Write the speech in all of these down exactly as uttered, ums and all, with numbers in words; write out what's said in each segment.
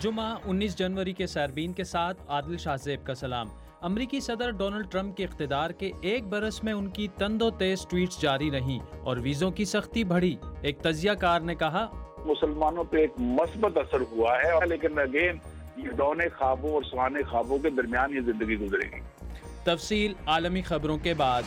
جمعہ انیس جنوری کے ساربین کے ساتھ عادل شاہ زیب کا سلام۔ امریکی صدر ڈونلڈ ٹرمپ کے اقتدار کے ایک برس میں ان کی تند و تیز ٹویٹس جاری رہیں اور ویزوں کی سختی بڑھی۔ ایک تجزیہ کار نے کہا مسلمانوں پہ ایک مثبت اثر ہوا ہے، لیکن اگین یہ دونے خوابوں اور سوانے خوابوں کے درمیان یہ زندگی گزرے گی۔ تفصیل عالمی خبروں کے بعد۔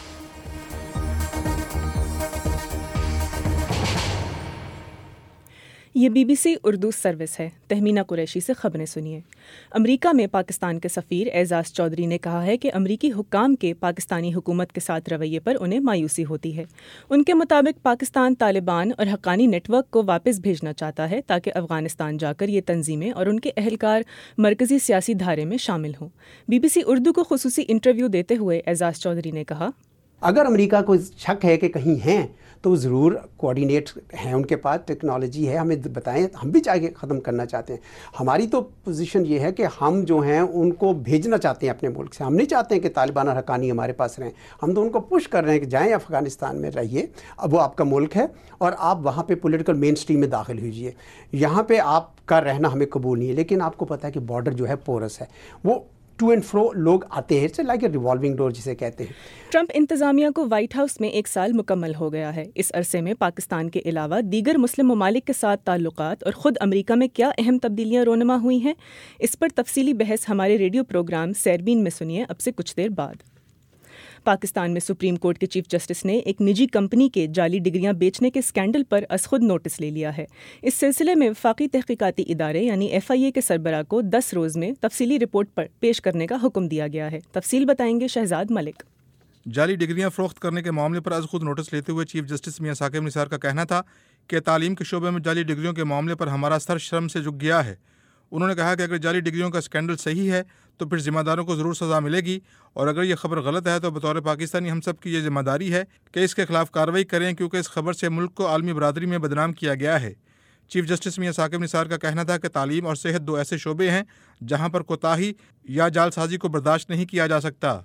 یہ B B C Urdu service ہے۔ تہمینہ قریشی سے خبریں سنیے۔ امریکہ میں پاکستان کے سفیر اعزاز چودھری نے کہا ہے کہ امریکی حکام کے پاکستانی حکومت کے ساتھ رویے پر انہیں مایوسی ہوتی ہے۔ ان کے مطابق پاکستان طالبان اور حقانی نیٹ ورک کو واپس بھیجنا چاہتا ہے تاکہ افغانستان جا کر یہ تنظیمیں اور ان کے اہلکار مرکزی سیاسی دھارے میں شامل ہوں۔ بی بی سی اردو کو خصوصی انٹرویو دیتے ہوئے اعزاز چودھری نے کہا، اگر امریکہ کو شک ہے کہ کہیں ہیں تو ضرور کوآرڈینیٹ ہیں ان کے پاس، ٹیکنالوجی ہے، ہمیں بتائیں، ہم بھی چاہ کے ختم کرنا چاہتے ہیں۔ ہماری تو پوزیشن یہ ہے کہ ہم جو ہیں ان کو بھیجنا چاہتے ہیں اپنے ملک سے، ہم نہیں چاہتے ہیں کہ طالبان اور حقانی ہمارے پاس رہیں، ہم تو ان کو پش کر رہے ہیں کہ جائیں افغانستان میں رہیے، اب وہ آپ کا ملک ہے اور آپ وہاں پہ پولیٹیکل مین اسٹریم میں داخل ہوجیے، یہاں پہ آپ کا رہنا ہمیں قبول نہیں ہے۔ لیکن آپ کو پتہ ہے کہ بارڈر جو ہے پورس ہے، وہ ٹو اینڈ فرو لوگ آتے ہیں، لائک اے ریوالونگ ڈور جسے کہتے ہیں۔ ٹرمپ انتظامیہ کو وائٹ ہاؤس میں ایک سال مکمل ہو گیا ہے۔ اس عرصے میں پاکستان کے علاوہ دیگر مسلم ممالک کے ساتھ تعلقات اور خود امریکہ میں کیا اہم تبدیلیاں رونما ہوئی ہیں، اس پر تفصیلی بحث ہمارے ریڈیو پروگرام سیربین میں سنیے اب سے کچھ دیر بعد۔ پاکستان میں سپریم کورٹ کے چیف جسٹس نے ایک نجی کمپنی کے جعلی ڈگریاں بیچنے کے اسکینڈل پر از خود نوٹس لے لیا ہے۔ اس سلسلے میں وفاقی تحقیقاتی ادارے یعنی ایف آئی اے کے سربراہ کو دس روز میں تفصیلی رپورٹ پر پیش کرنے کا حکم دیا گیا ہے۔ تفصیل بتائیں گے شہزاد ملک۔ جعلی ڈگریاں فروخت کرنے کے معاملے پر از خود نوٹس لیتے ہوئے چیف جسٹس میاں ثاقب نثار کا کہنا تھا کہ تعلیم کے شعبے میں جعلی ڈگریوں کے معاملے پر ہمارا سر شرم سے جھک گیا ہے۔ انہوں نے کہا کہ اگر جعلی ڈگریوں کا اسکینڈل صحیح ہے تو پھر ذمہ داروں کو ضرور سزا ملے گی، اور اگر یہ خبر غلط ہے تو بطور پاکستانی ہم سب کی یہ ذمہ داری ہے کہ اس کے خلاف کارروائی کریں، کیونکہ اس خبر سے ملک کو عالمی برادری میں بدنام کیا گیا ہے۔ چیف جسٹس میاں ثاقب نثار کا کہنا تھا کہ تعلیم اور صحت دو ایسے شعبے ہیں جہاں پر کوتاہی یا جعل سازی کو برداشت نہیں کیا جا سکتا۔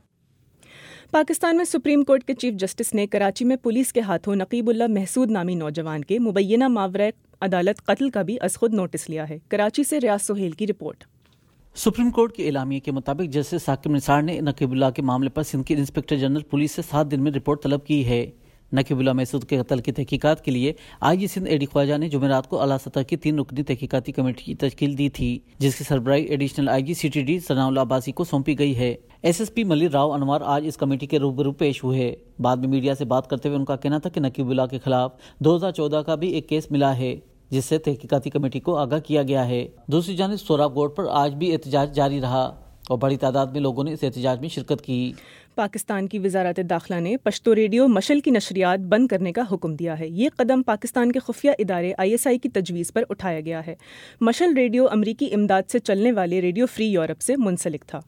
پاکستان میں سپریم کورٹ کے چیف جسٹس نے کراچی میں پولیس کے ہاتھوں نقیب اللہ محسود نامی نوجوان کے مبینہ ماورا عدالت قتل کا بھی از خود نوٹس لیا ہے۔ کراچی سے ریاض سہیل کی رپورٹ۔ سپریم کورٹ کے اعلامیے کے مطابق جسٹس ثاقب نثار نے نقیب اللہ کے معاملے پر سندھ کے انسپکٹر جنرل پولیس سے سات دن میں رپورٹ طلب کی ہے۔ نقیب اللہ محسود کے قتل کی تحقیقات کے لیے آئی جی سندھ اے ڈی خواجہ نے جمعرات کو اعلیٰ سطح کی تین رکنی تحقیقاتی کمیٹی کی تشکیل دی تھی، جس کی سربراہی additional I G C T D Sanaullah Abbasi کو سونپی گئی ہے۔ S S P Malir Rao Anwar آج اس کمیٹی کے روبرو پیش ہوئے۔ بعد میں میڈیا سے بات کرتے ہوئے ان کا کہنا تھا کہ نقیب اللہ کے خلاف دو ہزار چودہ کا بھی ایک کیس ملا ہے، جس سے تحقیقاتی کمیٹی کو آگاہ کیا گیا ہے۔ دوسری جانب سوراب گوٹ پر آج بھی احتجاج جاری رہا اور بڑی تعداد میں لوگوں نے اس احتجاج میں شرکت کی۔ پاکستان کی وزارت داخلہ نے پشتو ریڈیو مشل کی نشریات بند کرنے کا حکم دیا ہے۔ یہ قدم پاکستان کے خفیہ ادارے آئی ایس آئی کی تجویز پر اٹھایا گیا ہے۔ مشل ریڈیو امریکی امداد سے چلنے والے ریڈیو فری یورپ سے منسلک تھا۔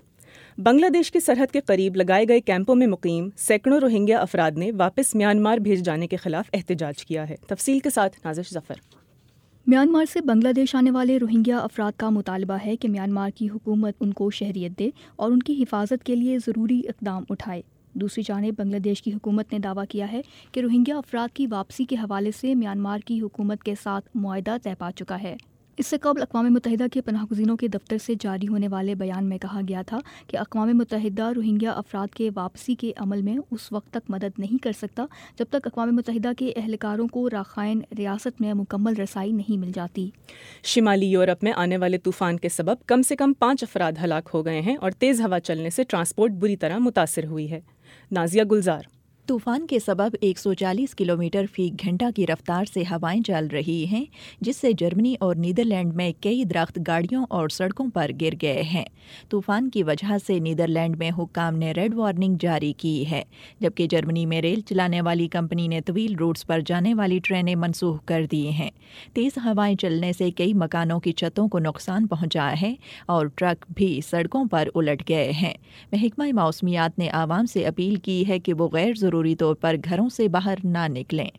بنگلہ دیش کی سرحد کے قریب لگائے گئے کیمپوں میں مقیم سینکڑوں روہنگیا افراد نے واپس میانمار بھیج جانے کے خلاف احتجاج کیا ہے۔ تفصیل کے ساتھ نازش ظفر۔ میانمار سے بنگلہ دیش آنے والے روہنگیا افراد کا مطالبہ ہے کہ میانمار کی حکومت ان کو شہریت دے اور ان کی حفاظت کے لیے ضروری اقدام اٹھائے۔ دوسری جانب بنگلہ دیش کی حکومت نے دعویٰ کیا ہے کہ روہنگیا افراد کی واپسی کے حوالے سے میانمار کی حکومت کے ساتھ معاہدہ طے پا چکا ہے۔ اس سے قبل اقوام متحدہ کے پناہ گزینوں کے دفتر سے جاری ہونے والے بیان میں کہا گیا تھا کہ اقوام متحدہ روہنگیا افراد کے واپسی کے عمل میں اس وقت تک مدد نہیں کر سکتا جب تک اقوام متحدہ کے اہلکاروں کو راخائن ریاست میں مکمل رسائی نہیں مل جاتی۔ شمالی یورپ میں آنے والے طوفان کے سبب کم سے کم پانچ افراد ہلاک ہو گئے ہیں اور تیز ہوا چلنے سے ٹرانسپورٹ بری طرح متاثر ہوئی ہے۔ نازیہ گلزار۔ طوفان کے سبب ایک سو چالیس کلومیٹر فی گھنٹہ کی رفتار سے ہوائیں چل رہی ہیں، جس سے جرمنی اور نیدرلینڈ میں کئی درخت گاڑیوں اور سڑکوں پر گر گئے ہیں۔ طوفان کی وجہ سے نیدرلینڈ میں حکام نے ریڈ وارننگ جاری کی ہے، جبکہ جرمنی میں ریل چلانے والی کمپنی نے طویل روٹس پر جانے والی ٹرینیں منسوخ کر دی ہیں۔ تیز ہوائیں چلنے سے کئی مکانوں کی چھتوں کو نقصان پہنچا ہے اور ٹرک بھی سڑکوں پر الٹ گئے ہیں۔ محکمہ موسمیات نے عوام سے اپیل کی ہے کہ وہ غیر ضروری ضروری طور پر گھروں سے باہر نہ نکلیں۔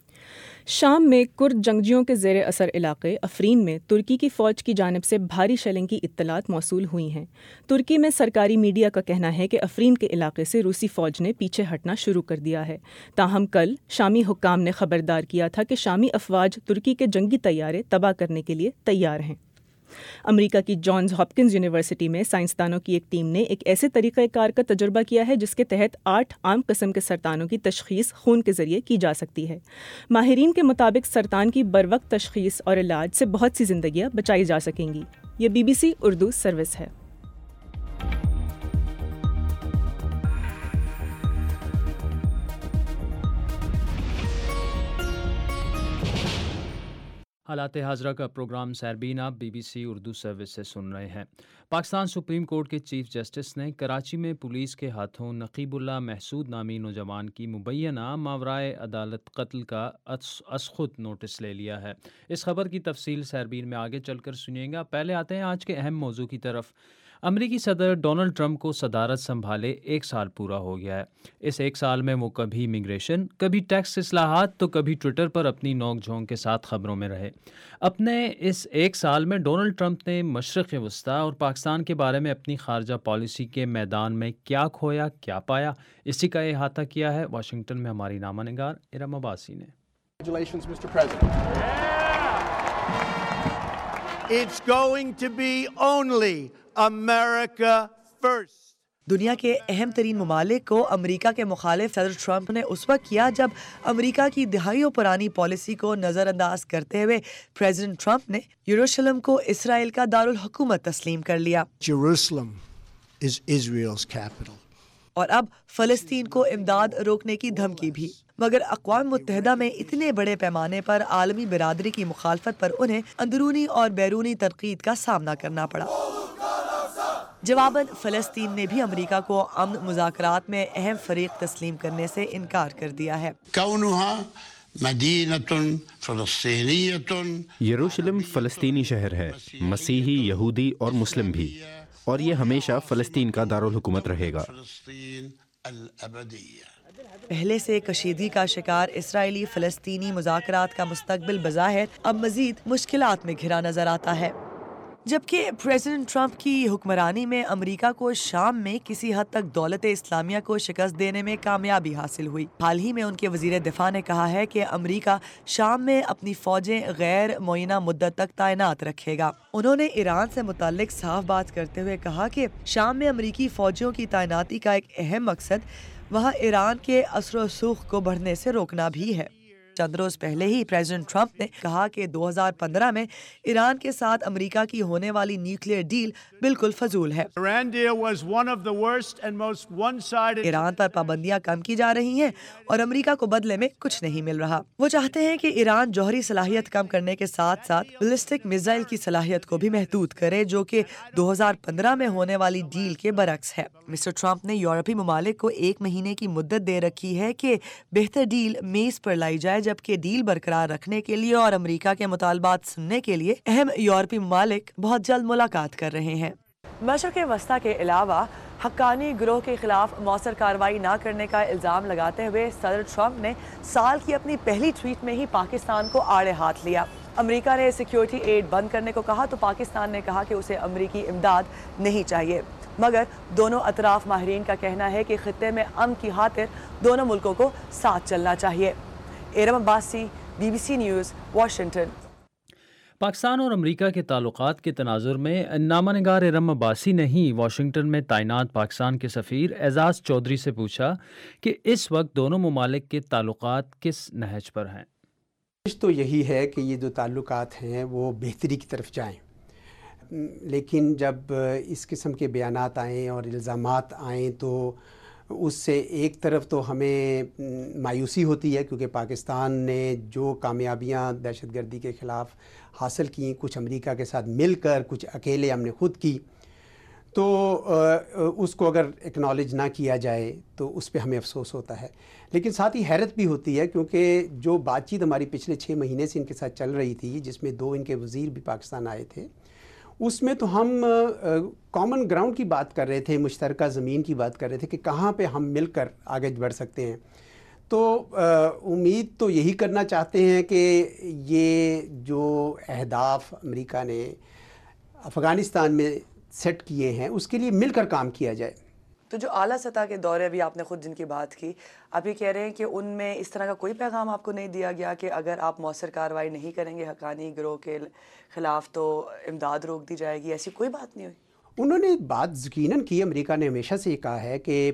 شام میں کرد جنگجوؤں کے زیر اثر علاقے افرین میں ترکی کی فوج کی جانب سے بھاری شیلنگ کی اطلاعات موصول ہوئی ہیں۔ ترکی میں سرکاری میڈیا کا کہنا ہے کہ افرین کے علاقے سے روسی فوج نے پیچھے ہٹنا شروع کر دیا ہے، تاہم کل شامی حکام نے خبردار کیا تھا کہ شامی افواج ترکی کے جنگی طیارے تباہ کرنے کے لیے تیار ہیں۔ امریکہ کی جانز ہاپکنز یونیورسٹی میں سائنسدانوں کی ایک ٹیم نے ایک ایسے طریقہ کار کا تجربہ کیا ہے جس کے تحت آٹھ عام قسم کے سرطانوں کی تشخیص خون کے ذریعے کی جا سکتی ہے۔ ماہرین کے مطابق سرطان کی بروقت تشخیص اور علاج سے بہت سی زندگیاں بچائی جا سکیں گی۔ یہ B B C Urdu service ہے۔ حالات حاضرہ کا پروگرام سیربین آپ B B C Urdu service سے سن رہے ہیں۔ پاکستان سپریم کورٹ کے چیف جسٹس نے کراچی میں پولیس کے ہاتھوں نقیب اللہ محسود نامی نوجوان کی مبینہ ماورائے عدالت قتل کا ازخود نوٹس لے لیا ہے۔ اس خبر کی تفصیل سیربین میں آگے چل کر سنیے گا۔ پہلے آتے ہیں آج کے اہم موضوع کی طرف۔ امریکی صدر ڈونلڈ ٹرمپ کو صدارت سنبھالے ایک سال پورا ہو گیا ہے۔ اس ایک سال میں وہ کبھی امیگریشن، کبھی ٹیکس اصلاحات تو کبھی ٹویٹر پر اپنی نوک جھونک کے ساتھ خبروں میں رہے۔ اپنے اس ایک سال میں ڈونلڈ ٹرمپ نے مشرق وسطیٰ اور پاکستان کے بارے میں اپنی خارجہ پالیسی کے میدان میں کیا کھویا، کیا پایا، اسی کا احاطہ کیا ہے واشنگٹن میں ہماری نامہ نگار ارم عباسی نے۔ It's going to be only America first. دنیا کے اہم ترین ممالک کو امریکہ کے مخالف صدر ٹرمپ نے اس وقت کیا جب امریکہ کی دہائیوں پرانی پالیسی کو نظر انداز کرتے ہوئے پریزیڈنٹ ٹرمپ نے یروشلم کو اسرائیل کا دارالحکومت تسلیم کر لیا۔ Jerusalem is Israel's capital. اور اب فلسطین کو امداد روکنے کی دھمکی بھی، مگر اقوام متحدہ میں اتنے بڑے پیمانے پر عالمی برادری کی مخالفت پر انہیں اندرونی اور بیرونی تنقید کا سامنا کرنا پڑا۔ جواباً فلسطین نے بھی امریکہ کو امن مذاکرات میں اہم فریق تسلیم کرنے سے انکار کر دیا ہے۔ یروشلم فلسطینی شہر ہے، مسیحی، یہودی اور مسلم بھی، اور یہ ہمیشہ فلسطین کا دارالحکومت رہے گا۔ پہلے سے کشیدگی کا شکار اسرائیلی فلسطینی مذاکرات کا مستقبل بظاہر اب مزید مشکلات میں گھرا نظر آتا ہے۔ جبکہ پریزیڈنٹ ٹرمپ کی حکمرانی میں امریکہ کو شام میں کسی حد تک دولت اسلامیہ کو شکست دینے میں کامیابی حاصل ہوئی۔ حال ہی میں ان کے وزیر دفاع نے کہا ہے کہ امریکہ شام میں اپنی فوجیں غیر معینہ مدت تک تعینات رکھے گا۔ انہوں نے ایران سے متعلق صاف بات کرتے ہوئے کہا کہ شام میں امریکی فوجیوں کی تعیناتی کا ایک اہم مقصد وہاں ایران کے اثر و رسوخ کو بڑھنے سے روکنا بھی ہے۔ چند روز پہلے ہی پریزیڈنٹ ٹرمپ نے کہا کہ دو ہزار پندرہ میں ایران کے ساتھ امریکہ کی ہونے والی نیوکلیئر ڈیل بالکل فضول ہے۔ ایران پر پابندیاں کم کی جا رہی ہیں اور امریکہ کو بدلے میں کچھ نہیں مل رہا۔ وہ چاہتے ہیں کہ ایران جوہری صلاحیت کم کرنے کے ساتھ ساتھ بیلسٹک میزائل کی صلاحیت کو بھی محدود کرے، جو کہ دو ہزار پندرہ میں ہونے والی ڈیل کے برعکس ہے۔ مسٹر ٹرمپ نے یورپی ممالک کو ایک مہینے کی مدت دے رکھی ہے کہ بہتر ڈیل میز پر لائی جائے، جبکہ ڈیل برقرار رکھنے کے لیے اور امریکہ کے مطالبات سننے کے لیے اہم یورپی ممالک بہت جلد ملاقات کر رہے ہیں۔ مشرق وسطیٰ کے علاوہ حقانی گروہ کے خلاف مؤثر کارروائی نہ کرنے کا الزام لگاتے ہوئے صدر ٹرمپ نے سال کی اپنی پہلی ٹویٹ میں ہی پاکستان کو آڑے ہاتھ لیا۔ امریکہ نے سیکیورٹی ایڈ بند کرنے کو کہا تو پاکستان نے کہا کہ اسے امریکی امداد نہیں چاہیے، مگر دونوں اطراف ماہرین کا کہنا ہے کہ خطے میں امن کی خاطر دونوں ملکوں کو ساتھ چلنا چاہیے۔ Iram Abbasi, B B C news, Washington. Pakistan اور امریکہ کے تعلقات کے تناظر میں نامہ نگار ارم عباسی نے ہی واشنگٹن میں تعینات پاکستان کے سفیر اعزاز چودھری سے پوچھا کہ اس وقت دونوں ممالک کے تعلقات کس نہج پر ہیں۔ تو یہی ہے کہ یہ جو تعلقات ہیں وہ بہتری کی طرف جائیں، لیکن جب اس قسم کے بیانات آئیں اور الزامات آئیں تو اس سے ایک طرف تو ہمیں مایوسی ہوتی ہے، کیونکہ پاکستان نے جو کامیابیاں دہشت گردی کے خلاف حاصل کیں، کچھ امریکہ کے ساتھ مل کر، کچھ اکیلے ہم نے خود کی، تو اس کو اگر اکنالج نہ کیا جائے تو اس پہ ہمیں افسوس ہوتا ہے۔ لیکن ساتھ ہی حیرت بھی ہوتی ہے، کیونکہ جو بات چیت ہماری پچھلے چھ مہینے سے ان کے ساتھ چل رہی تھی، جس میں دو ان کے وزیر بھی پاکستان آئے تھے، اس میں تو ہم کامن گراؤنڈ کی بات کر رہے تھے، مشترکہ زمین کی بات کر رہے تھے کہ کہاں پہ ہم مل کر آگے بڑھ سکتے ہیں۔ تو امید تو یہی کرنا چاہتے ہیں کہ یہ جو اہداف امریکہ نے افغانستان میں سیٹ کیے ہیں اس کے لیے مل کر کام کیا جائے۔ تو جو اعلیٰ سطح کے دورے بھی آپ نے خود جن کی بات کی، آپ یہ کہہ رہے ہیں کہ ان میں اس طرح کا کوئی پیغام آپ کو نہیں دیا گیا کہ اگر آپ مؤثر کارروائی نہیں کریں گے حقانی گروہ کے خلاف تو امداد روک دی جائے گی، ایسی کوئی بات نہیں ہوئی؟ انہوں نے بات یقیناً کی، امریکہ نے ہمیشہ سے یہ کہا ہے کہ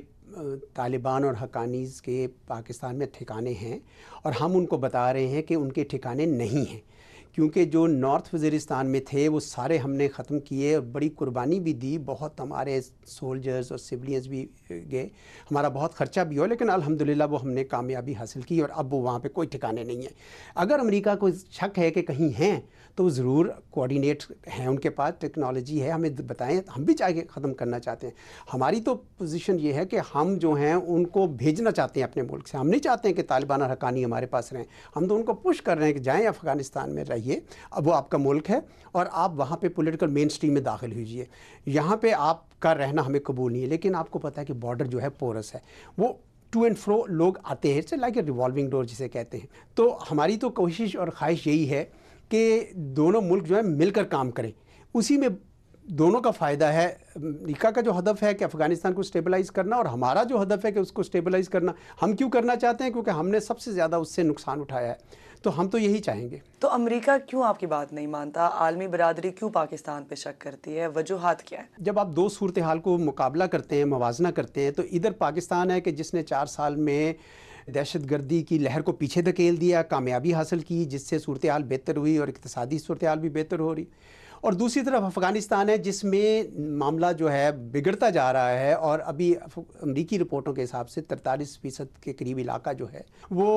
طالبان اور حقانیز کے پاکستان میں ٹھکانے ہیں، اور ہم ان کو بتا رہے ہیں کہ ان کے ٹھکانے نہیں ہیں، کیونکہ جو نارتھ وزیرستان میں تھے وہ سارے ہم نے ختم کیے اور بڑی قربانی بھی دی، بہت ہمارے سولجرز اور سولینز بھی گئے، ہمارا بہت خرچہ بھی ہو، لیکن الحمدللہ وہ ہم نے کامیابی حاصل کی اور اب وہ وہاں پہ کوئی ٹھکانے نہیں ہیں۔ اگر امریکہ کو شک ہے کہ کہیں ہیں تو وہ ضرور کوآرڈینیٹ ہیں ان کے پاس، ٹیکنالوجی ہے، ہمیں بتائیں، ہم بھی چاہ کے ختم کرنا چاہتے ہیں۔ ہماری تو پوزیشن یہ ہے کہ ہم جو ہیں ان کو بھیجنا چاہتے ہیں اپنے ملک سے، ہم نہیں چاہتے ہیں کہ طالبان اور حقانی ہمارے پاس رہیں، ہم تو ان کو پش کر رہے ہیں کہ جائیں افغانستان میں رہیے، اب وہ آپ کا ملک ہے اور آپ وہاں پہ پولیٹیکل مین سٹریم میں داخل ہوجیے، یہاں پہ آپ کا رہنا ہمیں قبول نہیں ہے۔ لیکن آپ کو پتہ ہے کہ بارڈر جو ہے پورس ہے، وہ ٹو اینڈ فرو لوگ آتے ہیں، لائک اے ریوالونگ ڈور جسے کہتے ہیں۔ تو ہماری تو کوشش اور خواہش یہی ہے کہ دونوں ملک جو ہے مل کر کام کریں، اسی میں دونوں کا فائدہ ہے۔ امریکہ کا جو ہدف ہے کہ افغانستان کو سٹیبلائز کرنا، اور ہمارا جو ہدف ہے کہ اس کو سٹیبلائز کرنا، ہم کیوں کرنا چاہتے ہیں؟ کیونکہ ہم نے سب سے زیادہ اس سے نقصان اٹھایا ہے، تو ہم تو یہی چاہیں گے۔ تو امریکہ کیوں آپ کی بات نہیں مانتا؟ عالمی برادری کیوں پاکستان پہ شک کرتی ہے؟ وجوہات کیا ہیں؟ جب آپ دو صورتحال کو مقابلہ کرتے ہیں، موازنہ کرتے ہیں، تو ادھر پاکستان ہے کہ جس نے چار سال میں دہشت گردی کی لہر کو پیچھے دھکیل دیا، کامیابی حاصل کی، جس سے صورتحال بہتر ہوئی اور اقتصادی صورتحال بھی بہتر ہو رہی، اور دوسری طرف افغانستان ہے جس میں معاملہ جو ہے بگڑتا جا رہا ہے، اور ابھی امریکی رپورٹوں کے حساب سے تینتالیس فیصد کے قریب علاقہ جو ہے وہ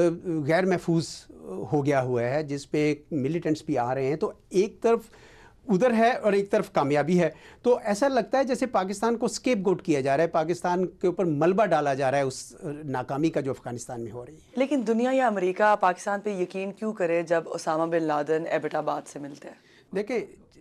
غیر محفوظ ہو گیا ہوا ہے، جس پہ ملیٹنٹس بھی آ رہے ہیں۔ تو ایک طرف ادھر ہے اور ایک طرف کامیابی ہے، تو ایسا لگتا ہے جیسے پاکستان کو اسکیپ گوٹ کیا جا رہا ہے، پاکستان کے اوپر ملبہ ڈالا جا رہا ہے اس ناکامی کا جو افغانستان میں ہو رہی ہے۔ لیکن دنیا یا امریکہ پاکستان پہ یقین کیوں کرے جب اسامہ بن لادن ایبٹ آباد سے ملتے ہیں؟ دیکھیں،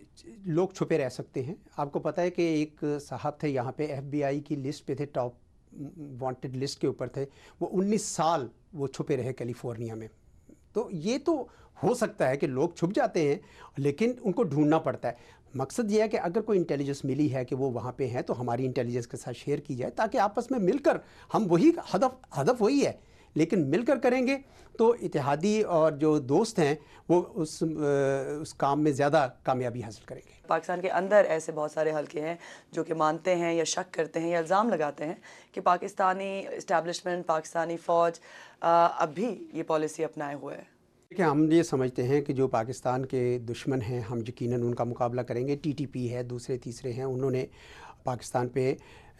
لوگ چھپے رہ سکتے ہیں۔ آپ کو پتہ ہے کہ ایک صاحب تھے یہاں پہ، ایف بی آئی کی لسٹ پہ تھے، ٹاپ وانٹڈ لسٹ کے اوپر تھے، وہ انیس سال وہ چھپے رہے کیلیفورنیا میں۔ تو یہ تو ہو سکتا ہے کہ لوگ چھپ جاتے ہیں، لیکن ان کو ڈھونڈنا پڑتا ہے۔ مقصد یہ ہے کہ اگر کوئی انٹیلیجنس ملی ہے کہ وہ وہاں پہ ہیں تو ہماری انٹیلیجنس کے ساتھ شیئر کی جائے، تاکہ آپس میں مل کر ہم وہی ہدف ہدف وہی ہے، لیکن مل کر کریں گے تو اتحادی اور جو دوست ہیں وہ اس اس کام میں زیادہ کامیابی حاصل کریں گے۔ پاکستان کے اندر ایسے بہت سارے حلقے ہیں جو کہ مانتے ہیں یا شک کرتے ہیں یا الزام لگاتے ہیں کہ پاکستانی اسٹیبلشمنٹ، پاکستانی فوج اب بھی یہ پالیسی اپنائے ہوئے ہے۔ کہ ہم یہ سمجھتے ہیں کہ جو پاکستان کے دشمن ہیں ہم یقیناً ان کا مقابلہ کریں گے۔ ٹی ٹی پی ہے، دوسرے تیسرے ہیں، انہوں نے پاکستان پہ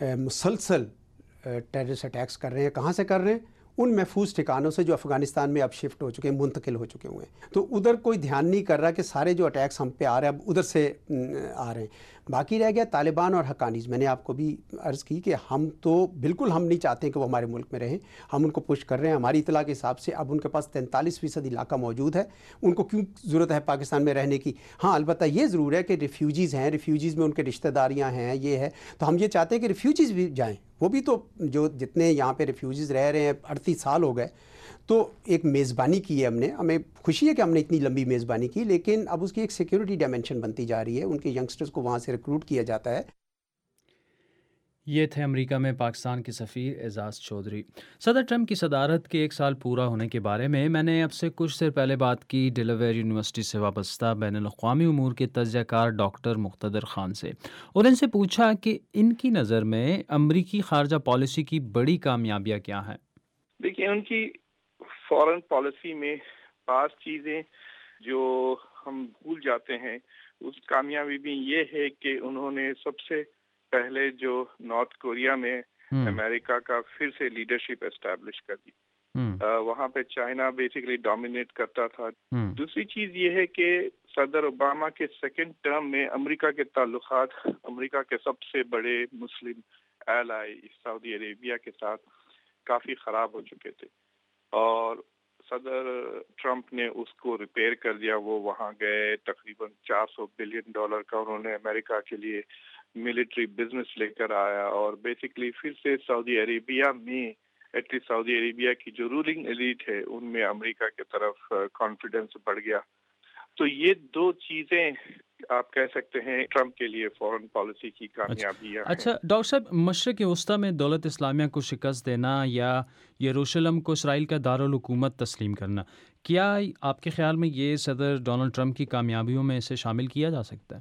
مسلسل ٹیررسٹ اٹیکس کر رہے ہیں۔ کہاں سے کر رہے ہیں؟ ان محفوظ ٹھکانوں سے جو افغانستان میں اب شفٹ ہو چکے ہیں، منتقل ہو چکے ہوئے ہیں۔ تو ادھر کوئی دھیان نہیں کر رہا کہ سارے جو اٹیکس ہم پہ آ رہے ہیں اب ادھر سے آ رہے ہیں۔ باقی رہ گیا طالبان اور حقانیز۔ میں نے آپ کو بھی عرض کی کہ ہم تو بالکل ہم نہیں چاہتے کہ وہ ہمارے ملک میں رہیں، ہم ان کو پش کر رہے ہیں۔ ہماری اطلاع کے حساب سے اب ان کے پاس تینتالیس فیصد علاقہ موجود ہے، ان کو کیوں ضرورت ہے پاکستان میں رہنے کی؟ ہاں البتہ یہ ضرور ہے کہ ریفیوجیز ہیں، ریفیوجیز میں ان کے رشتہ داریاں ہیں، یہ ہے، تو ہم یہ چاہتے ہیں کہ ریفیوجیز بھی جائیں، وہ بھی تو جو جتنے یہاں پہ ریفیوجیز رہ رہے ہیں، اڑتیس سال ہو گئے، تو ایک میزبانی کی ہے ہم نے، ہمیں خوشی ہے کہ ہم نے اتنی لمبی میزبانی کی، لیکن اب اس کی ایک سیکیورٹی ڈائمنشن بنتی جا رہی ہے، ان کے ینگسٹرز کو وہاں سے ریکروٹ کیا جاتا ہے۔ یہ تھے امریکہ میں پاکستان کے سفیر اعزاز چودھری۔ صدر ٹرمپ کی صدارت کے ایک سال پورا ہونے کے بارے میں میں نے اب سے کچھ دیر پہلے بات کی ڈیلاویئر یونیورسٹی سے وابستہ بین الاقوامی امور کے تجزیہ کار ڈاکٹر مقتدر خان سے، اور ان سے پوچھا کہ ان کی نظر میں امریکی خارجہ پالیسی کی بڑی کامیابیاں کیا ہیں۔ دیکھیں، ان کی فورن پالیسی میں بعض چیزیں جو ہم بھول جاتے ہیں، اس کامیابی بھی یہ ہے کہ انہوں نے سب سے پہلے جو نارتھ کوریا میں امریکہ کا پھر سے لیڈرشپ اسٹیبلش کر دی، وہاں پہ چائنا بیسیکلی ڈومینیٹ کرتا تھا۔ دوسری چیز یہ ہے کہ صدر اوباما کے سیکنڈ ٹرم میں امریکہ کے تعلقات امریکہ کے سب سے بڑے مسلم ایلائی سعودی عربیہ کے ساتھ کافی خراب ہو چکے تھے، اور صدر ٹرمپ نے اس کو ریپیئر کر دیا۔ وہ وہاں گئے، تقریباً چار سو بلین ڈالر کا انہوں نے امریکہ کے لیے ملٹری بزنس لے کر آیا، اور بیسیکلی پھر سے سعودی عربیہ میں ایٹ لیسٹ سعودی عربیہ کی جو رولنگ ایلیٹ ہے ان میں امریکہ کی طرف کانفیڈنس بڑھ گیا۔ تو یہ دو چیزیں آپ کہہ سکتے ہیں ٹرمپ کے لیے فورن پالیسی کی کامیابی ہے۔ اچھا ڈاکٹر صاحب، مشرق وسطیٰ میں دولت اسلامیہ کو شکست دینا یا یروشلم کو اسرائیل کا دارالحکومت تسلیم کرنا، کیا آپ کے خیال میں یہ صدر ڈونلڈ ٹرمپ کی کامیابیوں میں اسے شامل کیا جا سکتا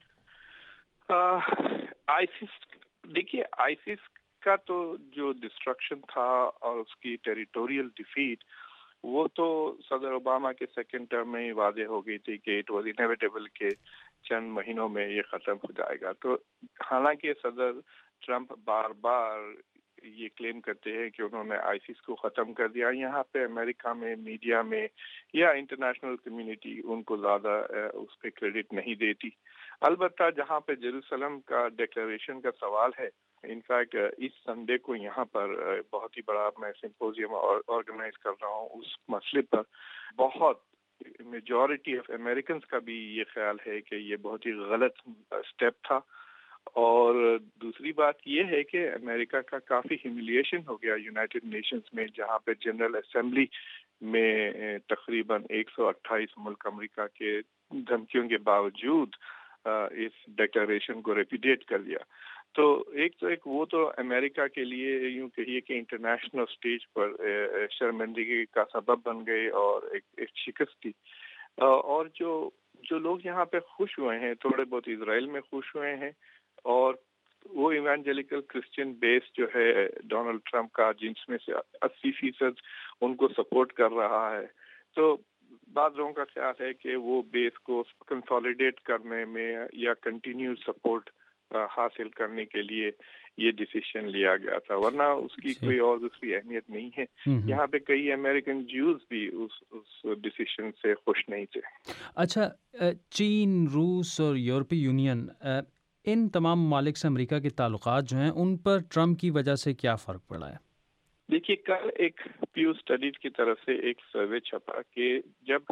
ہے؟ آئیسس دیکھیے، آئیسس کا تو جو ڈسٹرکشن تھا اور اس کی ٹیریٹوریل ڈیفیٹ، وہ تو صدر اوباما کے سیکنڈ ٹرم میں ہی واضح ہو گئی تھی کہ اٹ واز انیویٹیبل کہ چند مہینوں میں یہ ختم ہو جائے گا۔ تو حالانکہ صدر ٹرمپ بار بار یہ کلیم کرتے ہیں کہ انہوں نے آئیسس کو ختم کر دیا، یہاں پہ امریکہ میں میڈیا میں یا انٹرنیشنل کمیونٹی ان کو زیادہ اس پہ کریڈٹ نہیں دیتی۔ البتہ جہاں پہ جیروسلم کا ڈیکلیریشن کا سوال ہے، انفیکٹ اس سنڈے کو یہاں پر بہت ہی بڑا میں سمپوزیم آرگنائز کر رہا ہوں اس مسئلے پر۔ بہت میجورٹی آف امریکنز کا بھی یہ خیال ہے کہ یہ بہت ہی غلط اسٹیپ تھا، اور دوسری بات یہ ہے کہ امریکہ کا کافی ہیوملیشن ہو گیا یونائٹڈ نیشنز میں، جہاں پہ جنرل اسمبلی میں تقریباً ایک سو اٹھائیس ملک امریکہ کے دھمکیوں کے باوجود اس ڈیکلیریشن کو ریپیڈیٹ کر دیا۔ تو ایک تو ایک وہ تو امریکہ کے لیے یوں کہیے کہ انٹرنیشنل سٹیج پر شرمندگی کا سبب بن گئے اور ایک, ایک شکست تھی۔ اور جو جو لوگ یہاں پہ خوش ہوئے ہیں، تھوڑے بہت اسرائیل میں خوش ہوئے ہیں، اور وہ ایوانجیلیکل کرسچین بیس جو ہے ڈونلڈ ٹرمپ کا، جن میں سے اسی فیصد ان کو سپورٹ کر رہا ہے، تو بعض لوگوں کا خیال ہے کہ وہ بیس کو کنسالیڈیٹ کرنے میں یا کنٹینیو سپورٹ حاصل کرنے کے لیے یہ ڈیسیشن لیا گیا تھا، ورنہ اس کی کوئی اور دوسری اہمیت نہیں ہے۔ یہاں پہ کئی امریکن جیوز بھی اس اس ڈیسیشن سے خوش نہیں تھے۔ اچھا، چین، روس اور یورپی یونین، ان تمام ممالک سے امریکہ کے تعلقات جو ہیں ان پر ٹرمپ کی وجہ سے کیا فرق پڑا ہے؟ دیکھیے، کل ایک پیو اسٹڈیز کی طرف سے ایک سروے چھپا کہ جب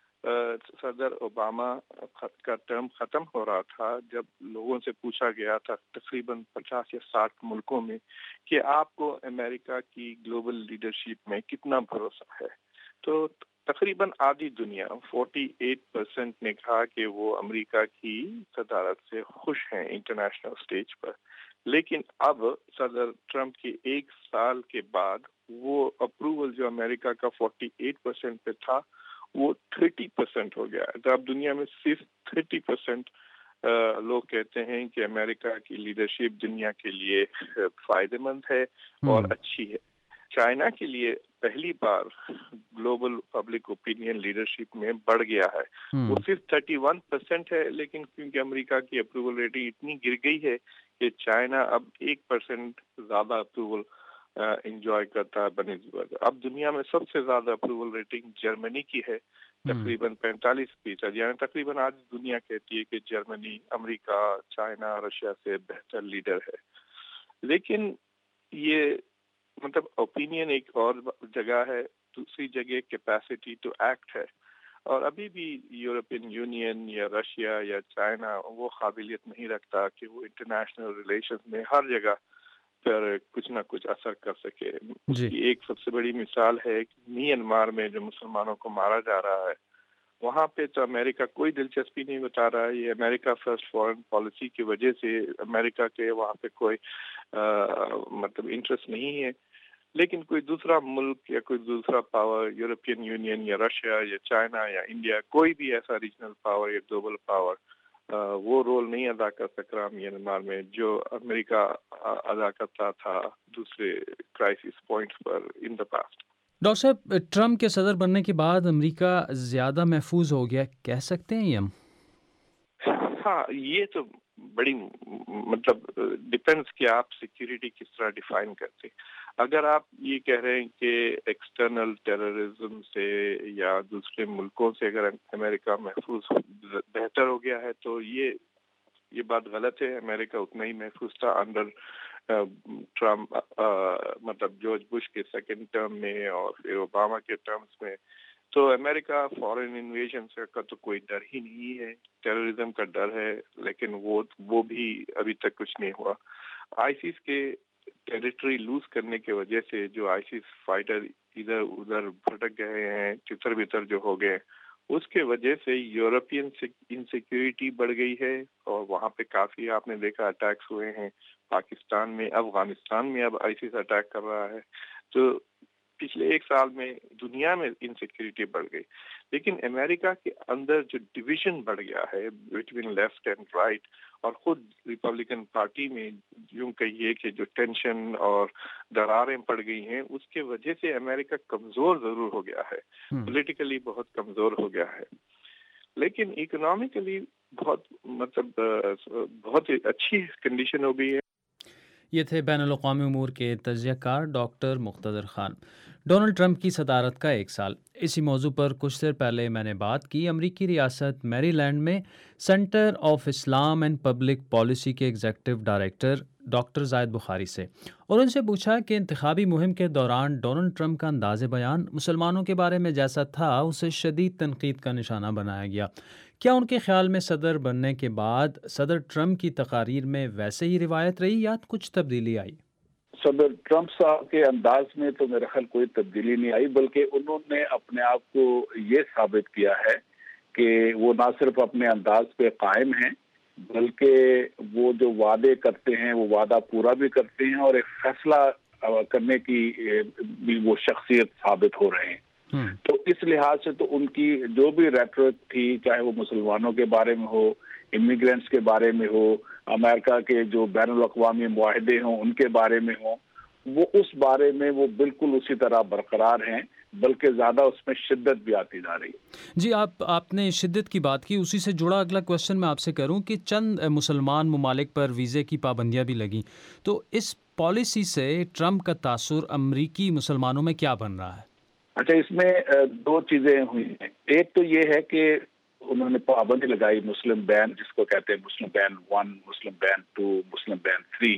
صدر اوباما کا ٹرم ختم ہو رہا تھا، جب لوگوں سے پوچھا گیا تھا تقریباً پچاس یا ساٹھ ملکوں میں کہ آپ کو امریکہ کی گلوبل لیڈرشپ میں کتنا بھروسہ ہے، تو تقریباً آدھی دنیا فورٹی ایٹ پرسینٹ نے کہا کہ وہ امریکہ کی صدارت سے خوش ہیں انٹرنیشنل سٹیج پر۔ لیکن اب صدر ٹرمپ کے ایک سال کے بعد وہ اپروول جو امریکہ کا فورٹی ایٹ پرسینٹ پہ تھا وہ تھرٹی پرسینٹ ہو گیا ہے۔ تو اب دنیا میں صرف تھرٹی پرسینٹ لوگ کہتے ہیں کہ امریکہ کی لیڈرشپ دنیا کے لیے فائدہ مند ہے اور اچھی ہے۔ چائنا کے لیے پہلی بار گلوبل پبلک اوپینین لیڈرشپ میں بڑھ گیا ہے، وہ صرف تھرٹی ون پرسینٹ ہے، لیکن کیونکہ امریکہ کی اپروول ریٹنگ اتنی گر گئی ہے کہ چائنا اب ایک پرسینٹ زیادہ اپروول انجوائے کرتا ہے بنسبت۔ اب دنیا میں سب سے زیادہ اپروول ریٹنگ جرمنی کی ہے، تقریباً پینتالیس فیصد، یعنی تقریباً آج دنیا کہتی ہے کہ جرمنی امریکہ، چائنا، رشیا سے بہتر لیڈر ہے۔ لیکن یہ مطلب اوپینین ایک اور جگہ ہے، دوسری جگہ کیپیسٹی ٹو ایکٹ ہے، اور ابھی بھی یورپین یونین یا رشیا یا چائنا وہ قابلیت نہیں رکھتا کہ وہ انٹرنیشنل ریلیشنز میں ہر جگہ پر کچھ نہ کچھ اثر کر سکے۔ اس کی ایک سب سے بڑی مثال ہے میانمار میں جو مسلمانوں کو مارا جا رہا ہے، وہاں پہ تو امریکہ کوئی دلچسپی نہیں بتا رہا ہے۔ یہ امریکہ فرسٹ فارن پالیسی کی وجہ سے امریکہ کے وہاں پہ کوئی مطلب انٹرسٹ نہیں ہے، لیکن کوئی دوسرا ملک یا کوئی دوسرا پاور، یورپین یونین یا رشیا یا چائنا یا انڈیا، کوئی بھی ایسا ریجنل پاور یا گلوبل پاور وہ رول نہیں ادا کر سک رہا میانمار میں جو امریکہ ادا کرتا تھا دوسرے کرائسس پوائنٹس پر ان دا پاسٹ۔ ڈاکٹر صاحب، ٹرمپ کے صدر بننے کے بعد امریکہ زیادہ محفوظ ہو گیا، کہہ سکتے ہیں یہ ہم؟ ہاں، یہ تو بڑی مطلب ڈیپینڈس کہ آپ سیکیورٹی کس طرح ڈیفائن کرتے۔ اگر آپ یہ کہہ رہے ہیں کہ ایکسٹرنل ٹیررزم سے یا دوسرے ملکوں سے اگر امریکہ محفوظ بہتر ہو گیا ہے تو یہ یہ بات غلط ہے۔ امریکہ اتنا ہی محفوظ تھا انڈر ٹرمپ، مطلب جارج بش کے سیکنڈ ٹرم میں اور پھر اوباما کے ٹرمز میں۔ تو امریکہ فورن انویژن کا تو کوئی ڈر ہی نہیں ہے، ٹیررزم کا ڈر ہے، لیکن وہ وہ بھی ابھی تک کچھ نہیں ہوا۔ آئیسس کے ٹیریٹری لوز کرنے کی وجہ سے جو آئیسس فائٹر ادھر ادھر بھٹک گئے ہیں، چتر بتر جو ہو گئے، اس کے وجہ سے یورپین انسیکیورٹی بڑھ گئی ہے اور وہاں پہ کافی آپ نے دیکھا اٹیکس ہوئے ہیں. پاکستان میں، افغانستان میں اب آئیسس اٹیک کر رہا ہے. تو پچھلے ایک سال میں دنیا میں انسیکیورٹی بڑھ گئی. لیکن امریکہ کے اندر جو ڈویژن بڑھ گیا ہے بٹوین لیفٹ اینڈ رائٹ، اور خود ریپبلکن پارٹی میں یوں کہیے کہ جو ٹینشن اور دراریں پڑ گئی ہیں، اس کے وجہ سے امریکہ کمزور ضرور ہو گیا ہے، پولیٹیکلی بہت کمزور ہو گیا ہے، لیکن اکنامکلی بہت مطلب بہت اچھی کنڈیشن ہو گئی ہے. یہ تھے بین الاقوامی امور کے تجزیہ کار ڈاکٹر مقتدر خان. ڈونلڈ ٹرمپ کی صدارت کا ایک سال. اسی موضوع پر کچھ دیر پہلے میں نے بات کی امریکی ریاست میری لینڈ میں centre of Islam and public policy کے executive director doctor Zahid Bukhari سے، اور ان سے پوچھا کہ انتخابی مہم کے دوران ڈونلڈ ٹرمپ کا انداز بیان مسلمانوں کے بارے میں جیسا تھا اسے شدید تنقید کا نشانہ بنایا گیا. کیا ان کے خیال میں صدر بننے کے بعد صدر ٹرمپ کی تقاریر میں ویسے ہی روایت رہی یا کچھ تبدیلی آئی؟ صدر ٹرمپ صاحب کے انداز میں تو میرا خیال کوئی تبدیلی نہیں آئی، بلکہ انہوں نے اپنے آپ کو یہ ثابت کیا ہے کہ وہ نہ صرف اپنے انداز پہ قائم ہیں بلکہ وہ جو وعدے کرتے ہیں وہ وعدہ پورا بھی کرتے ہیں، اور ایک فیصلہ کرنے کی بھی وہ شخصیت ثابت ہو رہے ہیں. تو اس لحاظ سے تو ان کی جو بھی ریٹورک تھی، چاہے وہ مسلمانوں کے بارے میں ہو، امیگرینٹس کے بارے میں ہو، امریکہ کے جو بین الاقوامی معاہدے ہوں ان کے بارے میں ہوں، وہ اس بارے میں وہ بالکل اسی طرح برقرار ہیں، بلکہ زیادہ اس میں شدت بھی آتی جا رہی ہے. جی، آپ آپ نے شدت کی بات کی، اسی سے جڑا اگلا کوشچن میں آپ سے کروں کہ چند مسلمان ممالک پر ویزے کی پابندیاں بھی لگیں، تو اس پالیسی سے ٹرمپ کا تاثر امریکی مسلمانوں میں کیا بن رہا ہے؟ اچھا، اس میں دو چیزیں ہوئی ہیں. ایک تو یہ ہے کہ انہوں نے پابندی لگائی مسلم بین، جس کو کہتے ہیں Muslim ban one, Muslim ban two, Muslim ban three.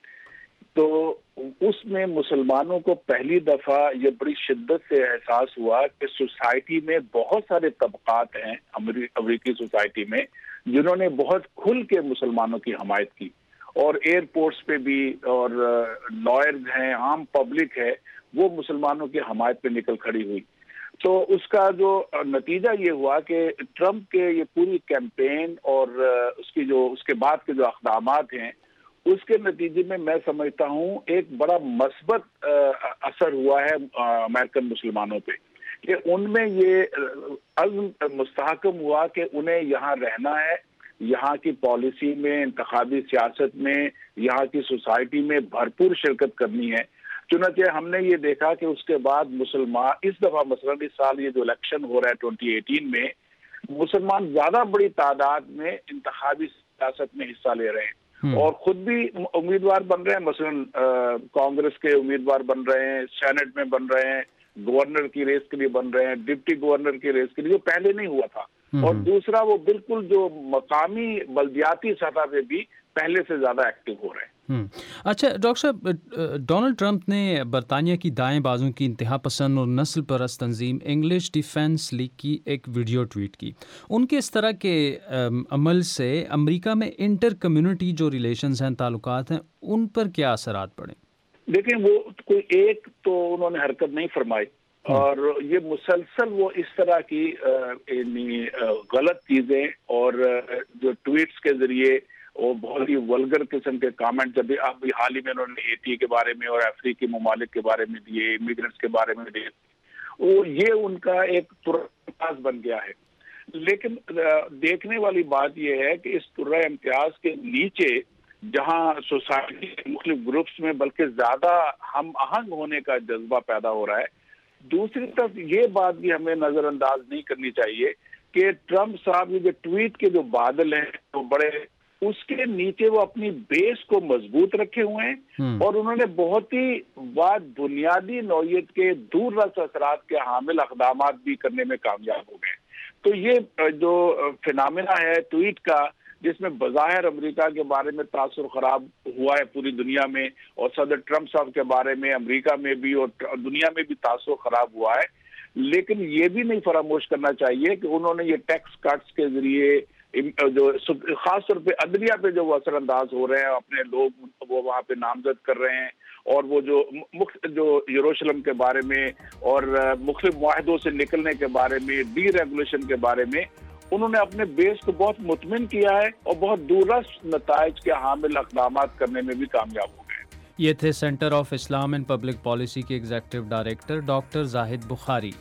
تو اس میں مسلمانوں کو پہلی دفعہ یہ بڑی شدت سے احساس ہوا کہ سوسائٹی میں بہت سارے طبقات ہیں امریکی سوسائٹی میں جنہوں نے بہت کھل کے مسلمانوں کی حمایت کی، اور ایئرپورٹس پہ بھی، اور لائرز ہیں، عام پبلک ہے، وہ مسلمانوں کی حمایت پہ نکل کھڑی ہوئی. تو اس کا جو نتیجہ یہ ہوا کہ ٹرمپ کے یہ پوری کیمپین اور اس کی جو اس کے بعد کے جو اقدامات ہیں، اس کے نتیجے میں میں سمجھتا ہوں ایک بڑا مثبت اثر ہوا ہے امریکن مسلمانوں پہ، کہ ان میں یہ عزم مستحکم ہوا کہ انہیں یہاں رہنا ہے، یہاں کی پالیسی میں، انتخابی سیاست میں، یہاں کی سوسائٹی میں بھرپور شرکت کرنی ہے. چنانچہ ہم نے یہ دیکھا کہ اس کے بعد مسلمان اس دفعہ مثلاً اس سال یہ جو الیکشن ہو رہا ہے ٹوئنٹی ایٹین میں، مسلمان زیادہ بڑی تعداد میں انتخابی سیاست میں حصہ لے رہے ہیں اور خود بھی امیدوار بن رہے ہیں. مثلاً کانگریس کے امیدوار بن رہے ہیں، سینٹ میں بن رہے ہیں، گورنر کی ریس کے لیے بن رہے ہیں، ڈپٹی گورنر کی ریس کے لیے، جو پہلے نہیں ہوا تھا. اور دوسرا وہ بالکل جو مقامی بلدیاتی سطح پہ بھی پہلے سے زیادہ ایکٹیو ہو رہے ہیں. اچھا ڈاکٹر صاحب، ڈونلڈ ٹرمپ نے برطانیہ کی دائیں بازو کی انتہا پسند اور نسل پرست تنظیم انگلش ڈیفینس لیگ کی ایک ویڈیو ٹویٹ کی. ان کے اس طرح کے عمل سے امریکہ میں انٹر کمیونٹی جو ریلیشنز ہیں، تعلقات ہیں، ان پر کیا اثرات پڑے؟ دیکھیں، وہ کوئی ایک تو انہوں نے حرکت نہیں فرمائی، اور یہ مسلسل وہ اس طرح کی غلط چیزیں اور جو ٹویٹس کے ذریعے اور بہت ہی ولگر قسم کے کامنٹ، جب ابھی حال ہی میں انہوں نے اے ٹی کے بارے میں اور افریقی ممالک کے بارے میں دیے، امیگرینٹس کے بارے میں دیے، وہ یہ ان کا ایک امتیاز بن گیا ہے. لیکن دیکھنے والی بات یہ ہے کہ اس طرح امتیاز کے نیچے جہاں سوسائٹی کے مختلف گروپس میں بلکہ زیادہ ہم آہنگ ہونے کا جذبہ پیدا ہو رہا ہے، دوسری طرف یہ بات بھی ہمیں نظر انداز نہیں کرنی چاہیے کہ ٹرمپ صاحب جو ٹویٹ کے جو بادل ہیں وہ بڑے، اس کے نیچے وہ اپنی بیس کو مضبوط رکھے ہوئے ہیں، اور انہوں نے بہت ہی بات بنیادی نوعیت کے دور رس اثرات کے حامل اقدامات بھی کرنے میں کامیاب ہو گئے. تو یہ جو فنامنا ہے ٹویٹ کا، جس میں بظاہر امریکہ کے بارے میں تاثر خراب ہوا ہے پوری دنیا میں، اور صدر ٹرمپ صاحب کے بارے میں امریکہ میں بھی اور دنیا میں بھی تاثر خراب ہوا ہے، لیکن یہ بھی نہیں فراموش کرنا چاہیے کہ انہوں نے یہ ٹیکس کٹس کے ذریعے جو خاص طور پہ عدلیہ پہ جو وہ اثر انداز ہو رہے ہیں، اپنے لوگ وہ وہاں پہ نامزد کر رہے ہیں، اور وہ جو جو یروشلم کے بارے میں اور مختلف معاہدوں سے نکلنے کے بارے میں، ڈی ریگولیشن کے بارے میں، انہوں نے اپنے بیس کو بہت مطمئن کیا ہے اور بہت دوررس نتائج کے حامل اقدامات کرنے میں بھی کامیاب ہو گئے۔ یہ تھے centre of Islam and public policy کے executive director doctor Zahid Bukhari.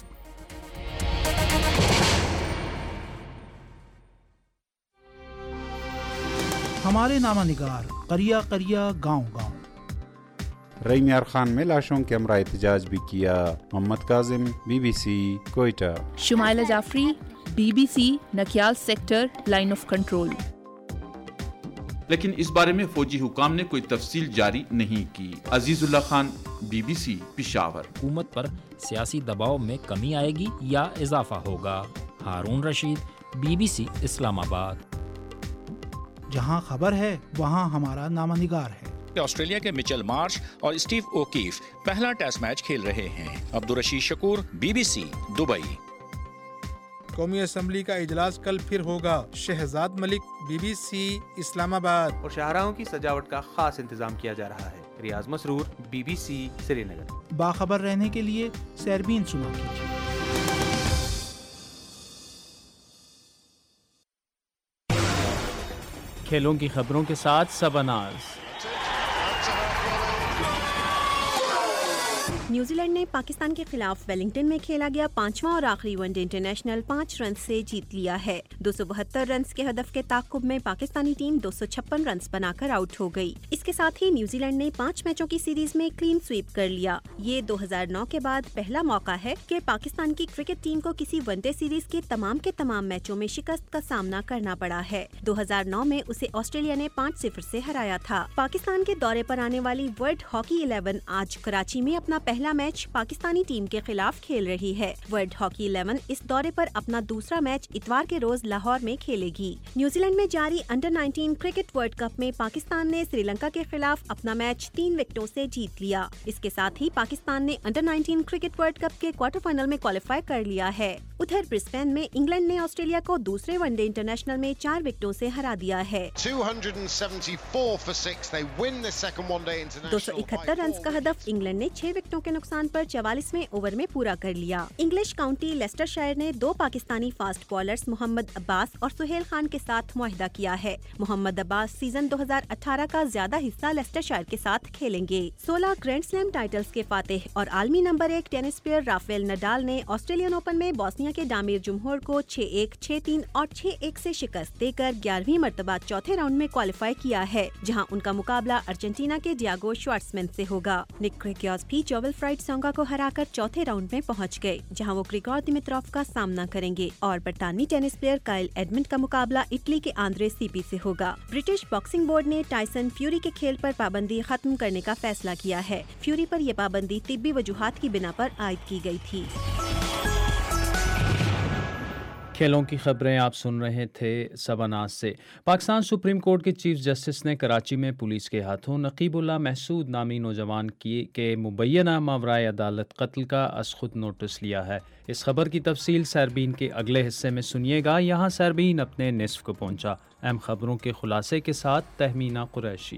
ہمارے نامہ نگار قریہ قریہ گاؤں گاؤں۔ رئی میار خان میں لاشوں کے ہمراہ احتجاج بھی کیا۔ Muhammad Kazim, B B C, Quetta. Shumaila Jafri, B B C, Nakyal sector, line of control. لیکن اس بارے میں فوجی حکام نے کوئی تفصیل جاری نہیں کی۔ Azizullah Khan, B B C, Peshawar. حکومت پر سیاسی دباؤ میں کمی آئے گی یا اضافہ ہوگا؟ Haroon Rashid, B B C, Islamabad. جہاں خبر ہے وہاں ہمارا نامہ نگار ہے۔ آسٹریلیا کے مچل مارش اور اسٹیو اوکیف پہلا ٹیسٹ میچ کھیل رہے ہیں۔ Abdulrashid Shakoor, B B C, Dubai. قومی اسمبلی کا اجلاس کل پھر ہوگا۔ Shahzad Malik, B B C, Islamabad. اور شاہراہوں کی سجاوٹ کا خاص انتظام کیا جا رہا ہے۔ Riaz Masroor, B B C, Srinagar. باخبر رہنے کے لیے سیربین سنا کیجیے۔ کھیلوں کی خبروں کے ساتھ سباناز۔ نیوزی لینڈ نے پاکستان کے خلاف ویلنگٹن میں کھیلا گیا پانچواں اور آخری ون ڈے انٹرنیشنل پانچ رنز سے جیت لیا ہے۔ دو سو بہتر رنز کے ہدف کے تعاقب میں پاکستانی ٹیم دو سو چھپن رنز بنا کر آؤٹ ہو گئی۔ اس کے ساتھ ہی نیوزی لینڈ نے پانچ میچوں کی سیریز میں کلین سویپ کر لیا۔ یہ دو ہزار نو کے بعد پہلا موقع ہے کہ پاکستان کی کرکٹ ٹیم کو کسی ون ڈے سیریز کے تمام کے تمام میچوں میں شکست کا سامنا کرنا پڑا ہے۔ دو ہزار نو میں اسے آسٹریلیا نے پانچ صفر سے ہرایا تھا۔ پاکستان کے دورے پر آنے والی ورلڈ ہاکی الیون آج کراچی میں اپنا پہلا میچ پاکستانی ٹیم کے خلاف کھیل رہی ہے۔ ورلڈ ہاکی الیون اس دورے پر اپنا دوسرا میچ اتوار کے روز لاہور میں کھیلے گی۔ نیوزی لینڈ میں جاری under nineteen cricket world cup میں پاکستان نے سری لنکا کے خلاف اپنا میچ تین وکٹوں سے جیت لیا۔ اس کے ساتھ ہی پاکستان نے under nineteen cricket world cup کے کوارٹر فائنل میں کوالیفائی کر لیا ہے۔ ادھر برسبین میں انگلینڈ نے آسٹریلیا کو دوسرے ون ڈے انٹرنیشنل میں چار وکٹوں سے ہرا دیا ہے۔ دو سو اکہتر رنز کا ہدف انگلینڈ نے چھ وکٹوں کے نقصان پر چوالیسویں اوور میں پورا کر لیا۔ انگلش کاؤنٹی لیسٹر شائر نے دو پاکستانی فاسٹ بالرز محمد عباس اور سہیل خان کے ساتھ معاہدہ کیا ہے۔ محمد عباس سیزن دو ہزار اٹھارہ کا زیادہ حصہ لیسٹر شائر کے ساتھ کھیلیں گے۔ سولہ گرینڈ سلیم ٹائٹلز کے فاتح اور عالمی نمبر ایک ٹینس پلیئر رافیل نڈال نے آسٹریلین اوپن میں بوسنیا کے ڈامیر جمہور کو چھ ایک، چھ تین اور چھ ایک سے شکست دے کر گیارہویں مرتبہ چوتھے راؤنڈ میں کوالیفائی کیا ہے، جہاں ان کا مقابلہ ارجنٹینا کے ڈیاگو شوارٹسمین سے ہوگا۔ نک کریکیوس بھی جوول فرائڈ سونگا کو ہرا کر چوتھے راؤنڈ میں پہنچ گئے، جہاں وہ گریگور دیمتروف کا سامنا کریں گے، اور برطانوی ٹینس پلیئر کائل ایڈمنڈ کا مقابلہ اٹلی کے آندرے سیپی سے ہوگا۔ برٹش باکسنگ بورڈ نے ٹائسن فیوری کے کھیل پر پابندی ختم کرنے کا فیصلہ کیا ہے۔ فیوری پر یہ پابندی طبی وجوہات کی بنا پر عائد کی گئی تھی۔ کھیلوں کی خبریں آپ سن رہے تھے سباناز سے۔ پاکستان سپریم کورٹ کے چیف جسٹس نے کراچی میں پولیس کے ہاتھوں نقیب اللہ محسود نامی نوجوان کی کے مبینہ ماورائے عدالت قتل کا از خود نوٹس لیا ہے۔ اس خبر کی تفصیل سیربین کے اگلے حصے میں سنیے گا۔ یہاں سیربین اپنے نصف کو پہنچا۔ اہم خبروں کے خلاصے کے ساتھ تہمینہ قریشی۔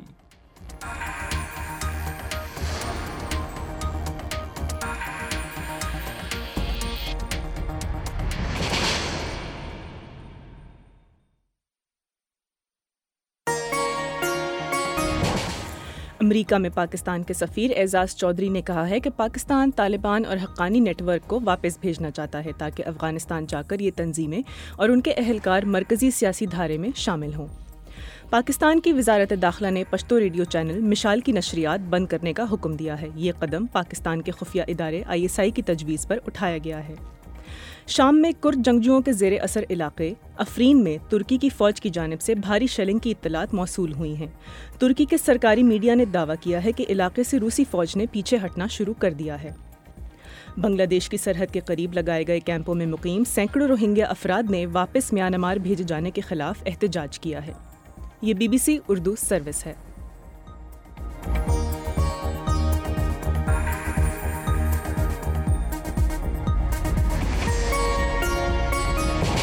امریکہ میں پاکستان کے سفیر اعزاز چودھری نے کہا ہے کہ پاکستان طالبان اور حقانی نیٹ ورک کو واپس بھیجنا چاہتا ہے تاکہ افغانستان جا کر یہ تنظیمیں اور ان کے اہلکار مرکزی سیاسی دھارے میں شامل ہوں۔ پاکستان کی وزارت داخلہ نے پشتو ریڈیو چینل مشال کی نشریات بند کرنے کا حکم دیا ہے۔ یہ قدم پاکستان کے خفیہ ادارے آئی ایس آئی کی تجویز پر اٹھایا گیا ہے۔ شام میں کرد جنگجوؤں کے زیر اثر علاقے افرین میں ترکی کی فوج کی جانب سے بھاری شیلنگ کی اطلاعات موصول ہوئی ہیں۔ ترکی کے سرکاری میڈیا نے دعویٰ کیا ہے کہ علاقے سے روسی فوج نے پیچھے ہٹنا شروع کر دیا ہے۔ بنگلہ دیش کی سرحد کے قریب لگائے گئے کیمپوں میں مقیم سینکڑوں روہنگیا افراد نے واپس میانمار بھیجے جانے کے خلاف احتجاج کیا ہے۔ یہ B B C Urdu service ہے۔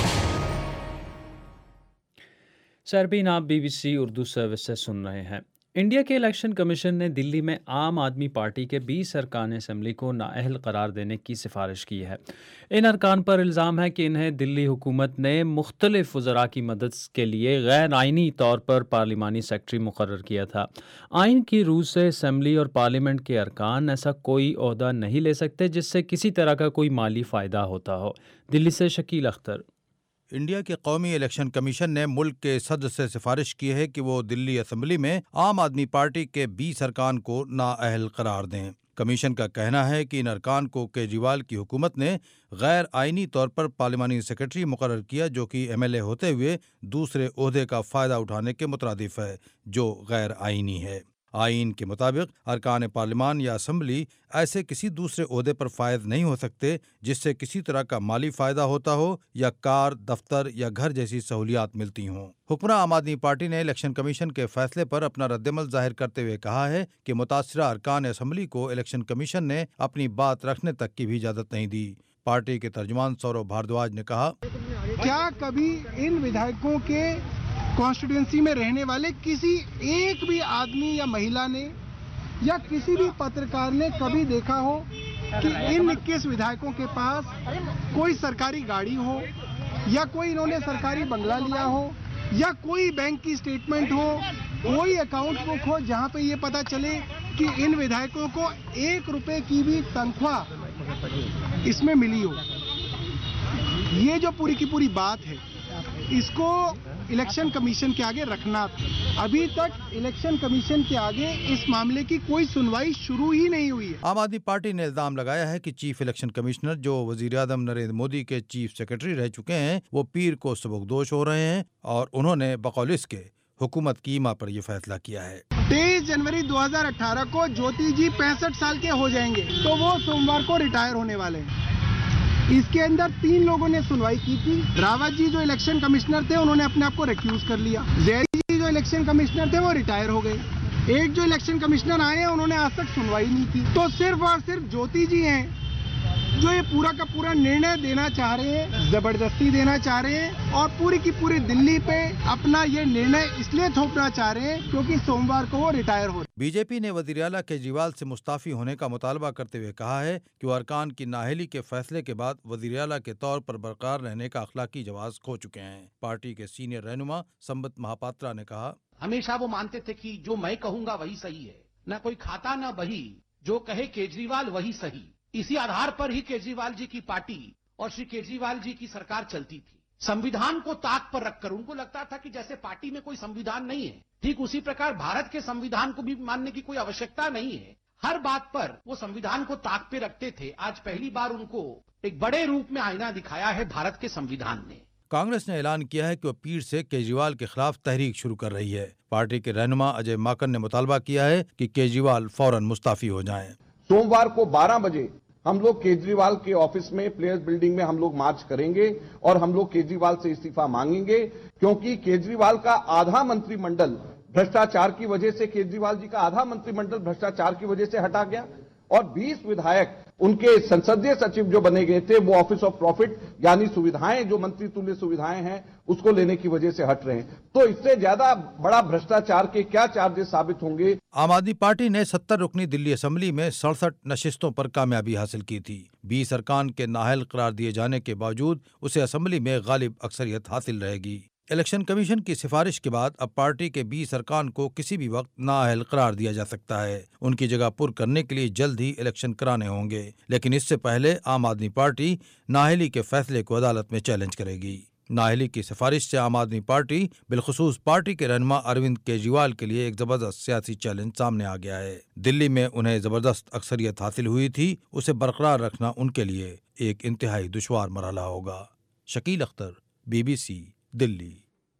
سربین آپ B B C Urdu service سے سن رہے ہیں۔ انڈیا کے الیکشن کمیشن نے دلی میں عام آدمی پارٹی کے بیس ارکان اسمبلی کو نااہل قرار دینے کی سفارش کی ہے۔ ان ارکان پر الزام ہے کہ انہیں دلی حکومت نے مختلف وزراء کی مدد کے لیے غیر آئینی طور پر پارلیمانی سیکرٹری مقرر کیا تھا۔ آئین کی روح سے اسمبلی اور پارلیمنٹ کے ارکان ایسا کوئی عہدہ نہیں لے سکتے جس سے کسی طرح کا کوئی مالی فائدہ ہوتا ہو۔ دلی سے شکیل اختر۔ انڈیا کے قومی الیکشن کمیشن نے ملک کے صدر سے سفارش کی ہے کہ وہ دلی اسمبلی میں عام آدمی پارٹی کے بیس ارکان کو نااہل قرار دیں۔ کمیشن کا کہنا ہے کہ ان ارکان کو کیجریوال کی حکومت نے غیر آئینی طور پر پارلیمانی سیکرٹری مقرر کیا، جو کہ ایم ایل اے ہوتے ہوئے دوسرے عہدے کا فائدہ اٹھانے کے مترادف ہے، جو غیر آئینی ہے۔ آئین کے مطابق ارکان پارلیمان یا اسمبلی ایسے کسی دوسرے عہدے پر فائز نہیں ہو سکتے جس سے کسی طرح کا مالی فائدہ ہوتا ہو یا کار، دفتر یا گھر جیسی سہولیات ملتی ہوں۔ حکمراں عام آدمی پارٹی نے الیکشن کمیشن کے فیصلے پر اپنا رد عمل ظاہر کرتے ہوئے کہا ہے کہ متاثرہ ارکان اسمبلی کو الیکشن کمیشن نے اپنی بات رکھنے تک کی بھی اجازت نہیں دی۔ پارٹی کے ترجمان سورو بھاردواج نے کہا، کیا کبھی ان ودھائکوں کے کانسٹیٹوئنسی میں رہنے والے کسی ایک بھی آدمی یا مہیلا نے یا کسی بھی پترکار نے کبھی دیکھا ہو کہ ان اکیس ودھائکوں کے پاس کوئی سرکاری گاڑی ہو یا کوئی انہوں نے سرکاری بنگلہ لیا ہو یا کوئی بینک کی سٹیٹمنٹ ہو، کوئی اکاؤنٹ بک ہو جہاں پہ یہ پتا چلے کہ ان ودھائکوں کو ایک روپے کی بھی تنخواہ اس میں ملی ہو؟ یہ جو پوری کی پوری بات ہے اس کو الیکشن کمیشن کے آگے رکھنا تھا۔ ابھی تک الیکشن کمیشن کے آگے اس معاملے کی کوئی سنوائی شروع ہی نہیں ہوئی ہے۔ عام آدمی پارٹی نے الزام لگایا ہے کہ چیف الیکشن کمشنر جو وزیر اعظم نریندر مودی کے چیف سیکرٹری رہ چکے ہیں، وہ پیر کو سبکدوش ہو رہے ہیں اور انہوں نے بقول اس کے حکومت کی ایما پر یہ فیصلہ کیا ہے۔ تیئیس جنوری دو ہزار اٹھارہ کو جوتی جی پینسٹھ سال کے ہو جائیں گے تو وہ سوموار کو ریٹائر ہونے والے ہیں۔ اس کے اندر تین لوگوں نے سنوائی کی تھی۔ راوت جی جو الیکشن کمشنر تھے انہوں نے اپنے آپ کو ریکیوز کر لیا۔ زیری جی جو الیکشن کمشنر تھے وہ ریٹائر ہو گئے۔ ایک جو الیکشن کمشنر آئے ہیں انہوں نے آج تک سنوائی نہیں کی۔ تو صرف اور صرف جوتی جی ہیں جو یہ پورا کا پورا نرنے دینا چاہ رہے ہیں، زبردستی دینا چاہ رہے ہیں اور پوری کی پوری دلی پہ اپنا یہ نرنے اس لیے تھوپنا چاہ رہے ہیں کیونکہ سوموار کو وہ ریٹائر ہو۔ بی جے پی نے وزیر اعلیٰ کیجریوال سے مستعفی ہونے کا مطالبہ کرتے ہوئے کہا ہے کہ وہ ارکان کی نااہلی کے فیصلے کے بعد وزیر اعلیٰ کے طور پر برقرار رہنے کا اخلاقی جواز کھو چکے ہیں۔ پارٹی کے سینئر رہنما سمبت مہاپاترا نے کہا، ہمیشہ وہ مانتے تھے کہ جو میں کہوں گا وہی صحیح ہے، نہ کوئی کھاتا نہ بہی، جو کہے کیجریوال وہی صحیح۔ اسی آدھار پر ہی کیجریوال جی کی پارٹی اور شری کیجریوال جی کی سرکار چلتی تھی۔ سمویدھان کو طاق پر رکھ کر ان کو لگتا تھا کہ جیسے پارٹی میں کوئی سمویدھان نہیں ہے، ٹھیک اسی پرکار بھارت کے سمویدھان کو بھی ماننے کی کوئی آوشکتا نہیں ہے۔ ہر بات پر وہ سمویدھان کو طاق پہ رکھتے تھے۔ آج پہلی بار ان کو ایک بڑے روپ میں آئینہ دکھایا ہے بھارت کے سمویدھان نے۔ کانگریس نے اعلان کیا ہے کہ وہ پیر سے کیجریوال کے خلاف تحریک شروع کر رہی ہے۔ پارٹی کے رہنما اجے ماکن نے مطالبہ کیا ہے کہ کیجریوال فوراً مستعفی ہو جائیں۔ سوموار کو بارہ بجے ہم لوگ کیجریوال کے آفس میں پلیئرز بلڈنگ میں ہم لوگ مارچ کریں گے اور ہم لوگ کیجریوال سے استعفیٰ مانگیں گے، کیونکہ کیجریوال کا آدھا منتری منڈل بھرشٹاچار کی وجہ سے کیجریوال جی کا آدھا منتری منڈل بھرشٹاچار کی وجہ سے ہٹا گیا اور بیس ودھائک ان کے سنسدیہ سچیو جو بنے گئے تھے وہ آفس آف پروفٹ یعنی سویدھائیں جو منتری تلیہ سویدھائیں ہیں اس کو لینے کی وجہ سے ہٹ رہے ہیں۔ تو اس سے زیادہ بڑا بھرشٹاچار کے کیا چارجز ثابت ہوں گے؟ عام آدمی پارٹی نے ستر رکنی دلی اسمبلی میں سڑسٹھ نشستوں پر کامیابی حاصل کی تھی۔ بیس ارکان کے نااہل قرار دیے جانے کے باوجود اسے اسمبلی میں غالب اکثریت حاصل رہے گی۔ الیکشن کمیشن کی سفارش کے بعد اب پارٹی کے بیس ارکان کو کسی بھی وقت نااہل قرار دیا جا سکتا ہے۔ ان کی جگہ پر کرنے کے لیے جلد ہی الیکشن کرانے ہوں گے، لیکن اس سے پہلے عام آدمی پارٹی نااہلی کے فیصلے کو عدالت میں چیلنج کرے گی۔ نااہلی کی سفارش سے عام آدمی پارٹی بالخصوص پارٹی کے رہنما اروند کیجریوال کے لیے ایک زبردست سیاسی چیلنج سامنے آ گیا ہے۔ دلی میں انہیں زبردست اکثریت حاصل ہوئی تھی، اسے برقرار رکھنا ان کے لیے ایک انتہائی دشوار مرحلہ ہوگا۔ Shakeel Akhtar, B B C, Delhi.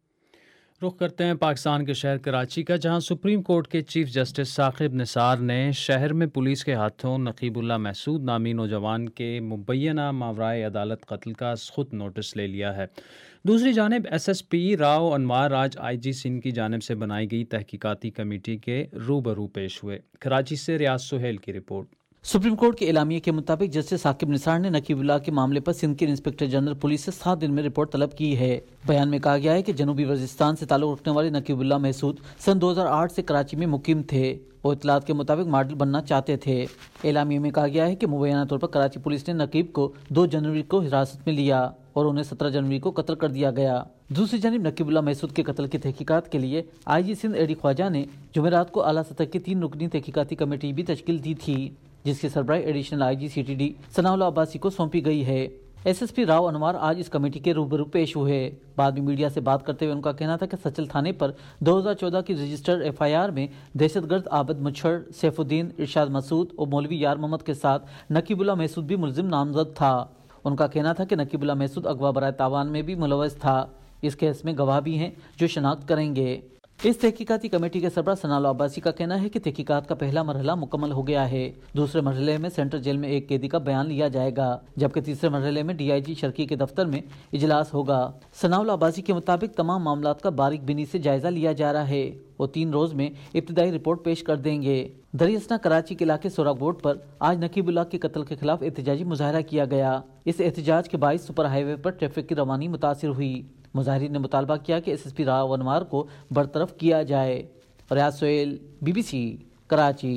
رخ کرتے ہیں پاکستان کے شہر کراچی کا، جہاں سپریم کورٹ کے چیف جسٹس ثاقب نثار نے شہر میں پولیس کے ہاتھوں نقیب اللہ محسود نامی نوجوان کے مبینہ ماورائے عدالت قتل کا خود نوٹس لے لیا ہے۔ دوسری جانب S S P Rao Anwar آج آئی جی سندھ کی جانب سے بنائی گئی تحقیقاتی کمیٹی کے روبرو پیش ہوئے۔ کراچی سے ریاض سہیل کی رپورٹ۔ सुप्रीम कोर्ट के एलामिये के मुताबिक जस्टिस साकिब निसार ने नकीबुल्लाह के मामले पर सिंध के इंस्पेक्टर जनरल पुलिस से सात दिन में रिपोर्ट तलब की है। बयान में कहा गया है कि जनूबी वजीरिस्तान से ताल्लुक रखने वाले नकीबुल्लाह महसूद सन दो हज़ार आठ से कराची में मुकीम थे और इतलात के मुताबिक मॉडल बनना चाहते थे। एलामिये में कहा गया है कि मुबैना तौर पर कराची पुलिस ने नकीब को दो जनवरी को हिरासत में लिया और उन्हें सत्रह जनवरी को कत्ल कर दिया गया। दूसरी जानिब नकीबुल्लाह महसूद के कत्ल की तहकीकात के लिए I G Sindh AD Khwaja ने जुमेरात को आला सतह की तीन रुकनी तहकीकाती कमेटी भी तश्कील दी थी, जिसकी सरबराही additional I G C T D Sanaullah Abbasi को सौंपी गई है। S S P Rao Anwar आज इस कमेटी के रूबरू पेश हुए। बाद में मीडिया से बात करते हुए उनका कहना था कि सचल थाने पर दो हज़ार चौदह की रजिस्टर्ड एफ आई आर में दहशतगर्द आबद मुच्छर, सैफुद्दीन, इरशाद मसूद और मौलवी यार मोहम्मद के साथ नकीबुल्लाह महसूद भी मुलजिम नामजद था। उनका कहना था कि नकीबुल्लाह महसूद अगवा बराए तावान में भी मुलव्वस था। इस केस में गवाह भी हैं जो शनाख्त करेंगे। इस तहकीकाती कमेटी के सरबराह सनाउल्लाह अब्बासी का कहना है कि तहकीकात का पहला मरहला मुकम्मल हो गया है। दूसरे मरहले में सेंट्रल जेल में एक कैदी का बयान लिया जाएगा, जबकि तीसरे मरहले में डी आई जी शर्की के दफ्तर में इजलास होगा। सनाउल्लाह अब्बासी के मुताबिक तमाम मामलात का बारीक बिनी से जायजा लिया जा रहा है। वो तीन रोज में इब्तिदाई रिपोर्ट पेश कर देंगे। दरियासना कराची के इलाके सोराग बोर्ड पर आज नकीबुल्लाह के कत्ल के खिलाफ एहतजाजी मुजाहरा किया गया। इस एहतजाज के बाइस सुपर हाईवे पर ट्रैफिक की रवानी मुतासिर हुई। मुजाहिरीन ने मुतालबा किया कि S S P Rao Anwar को बरतरफ किया जाए। Riaz Sohail, B B C, Karachi.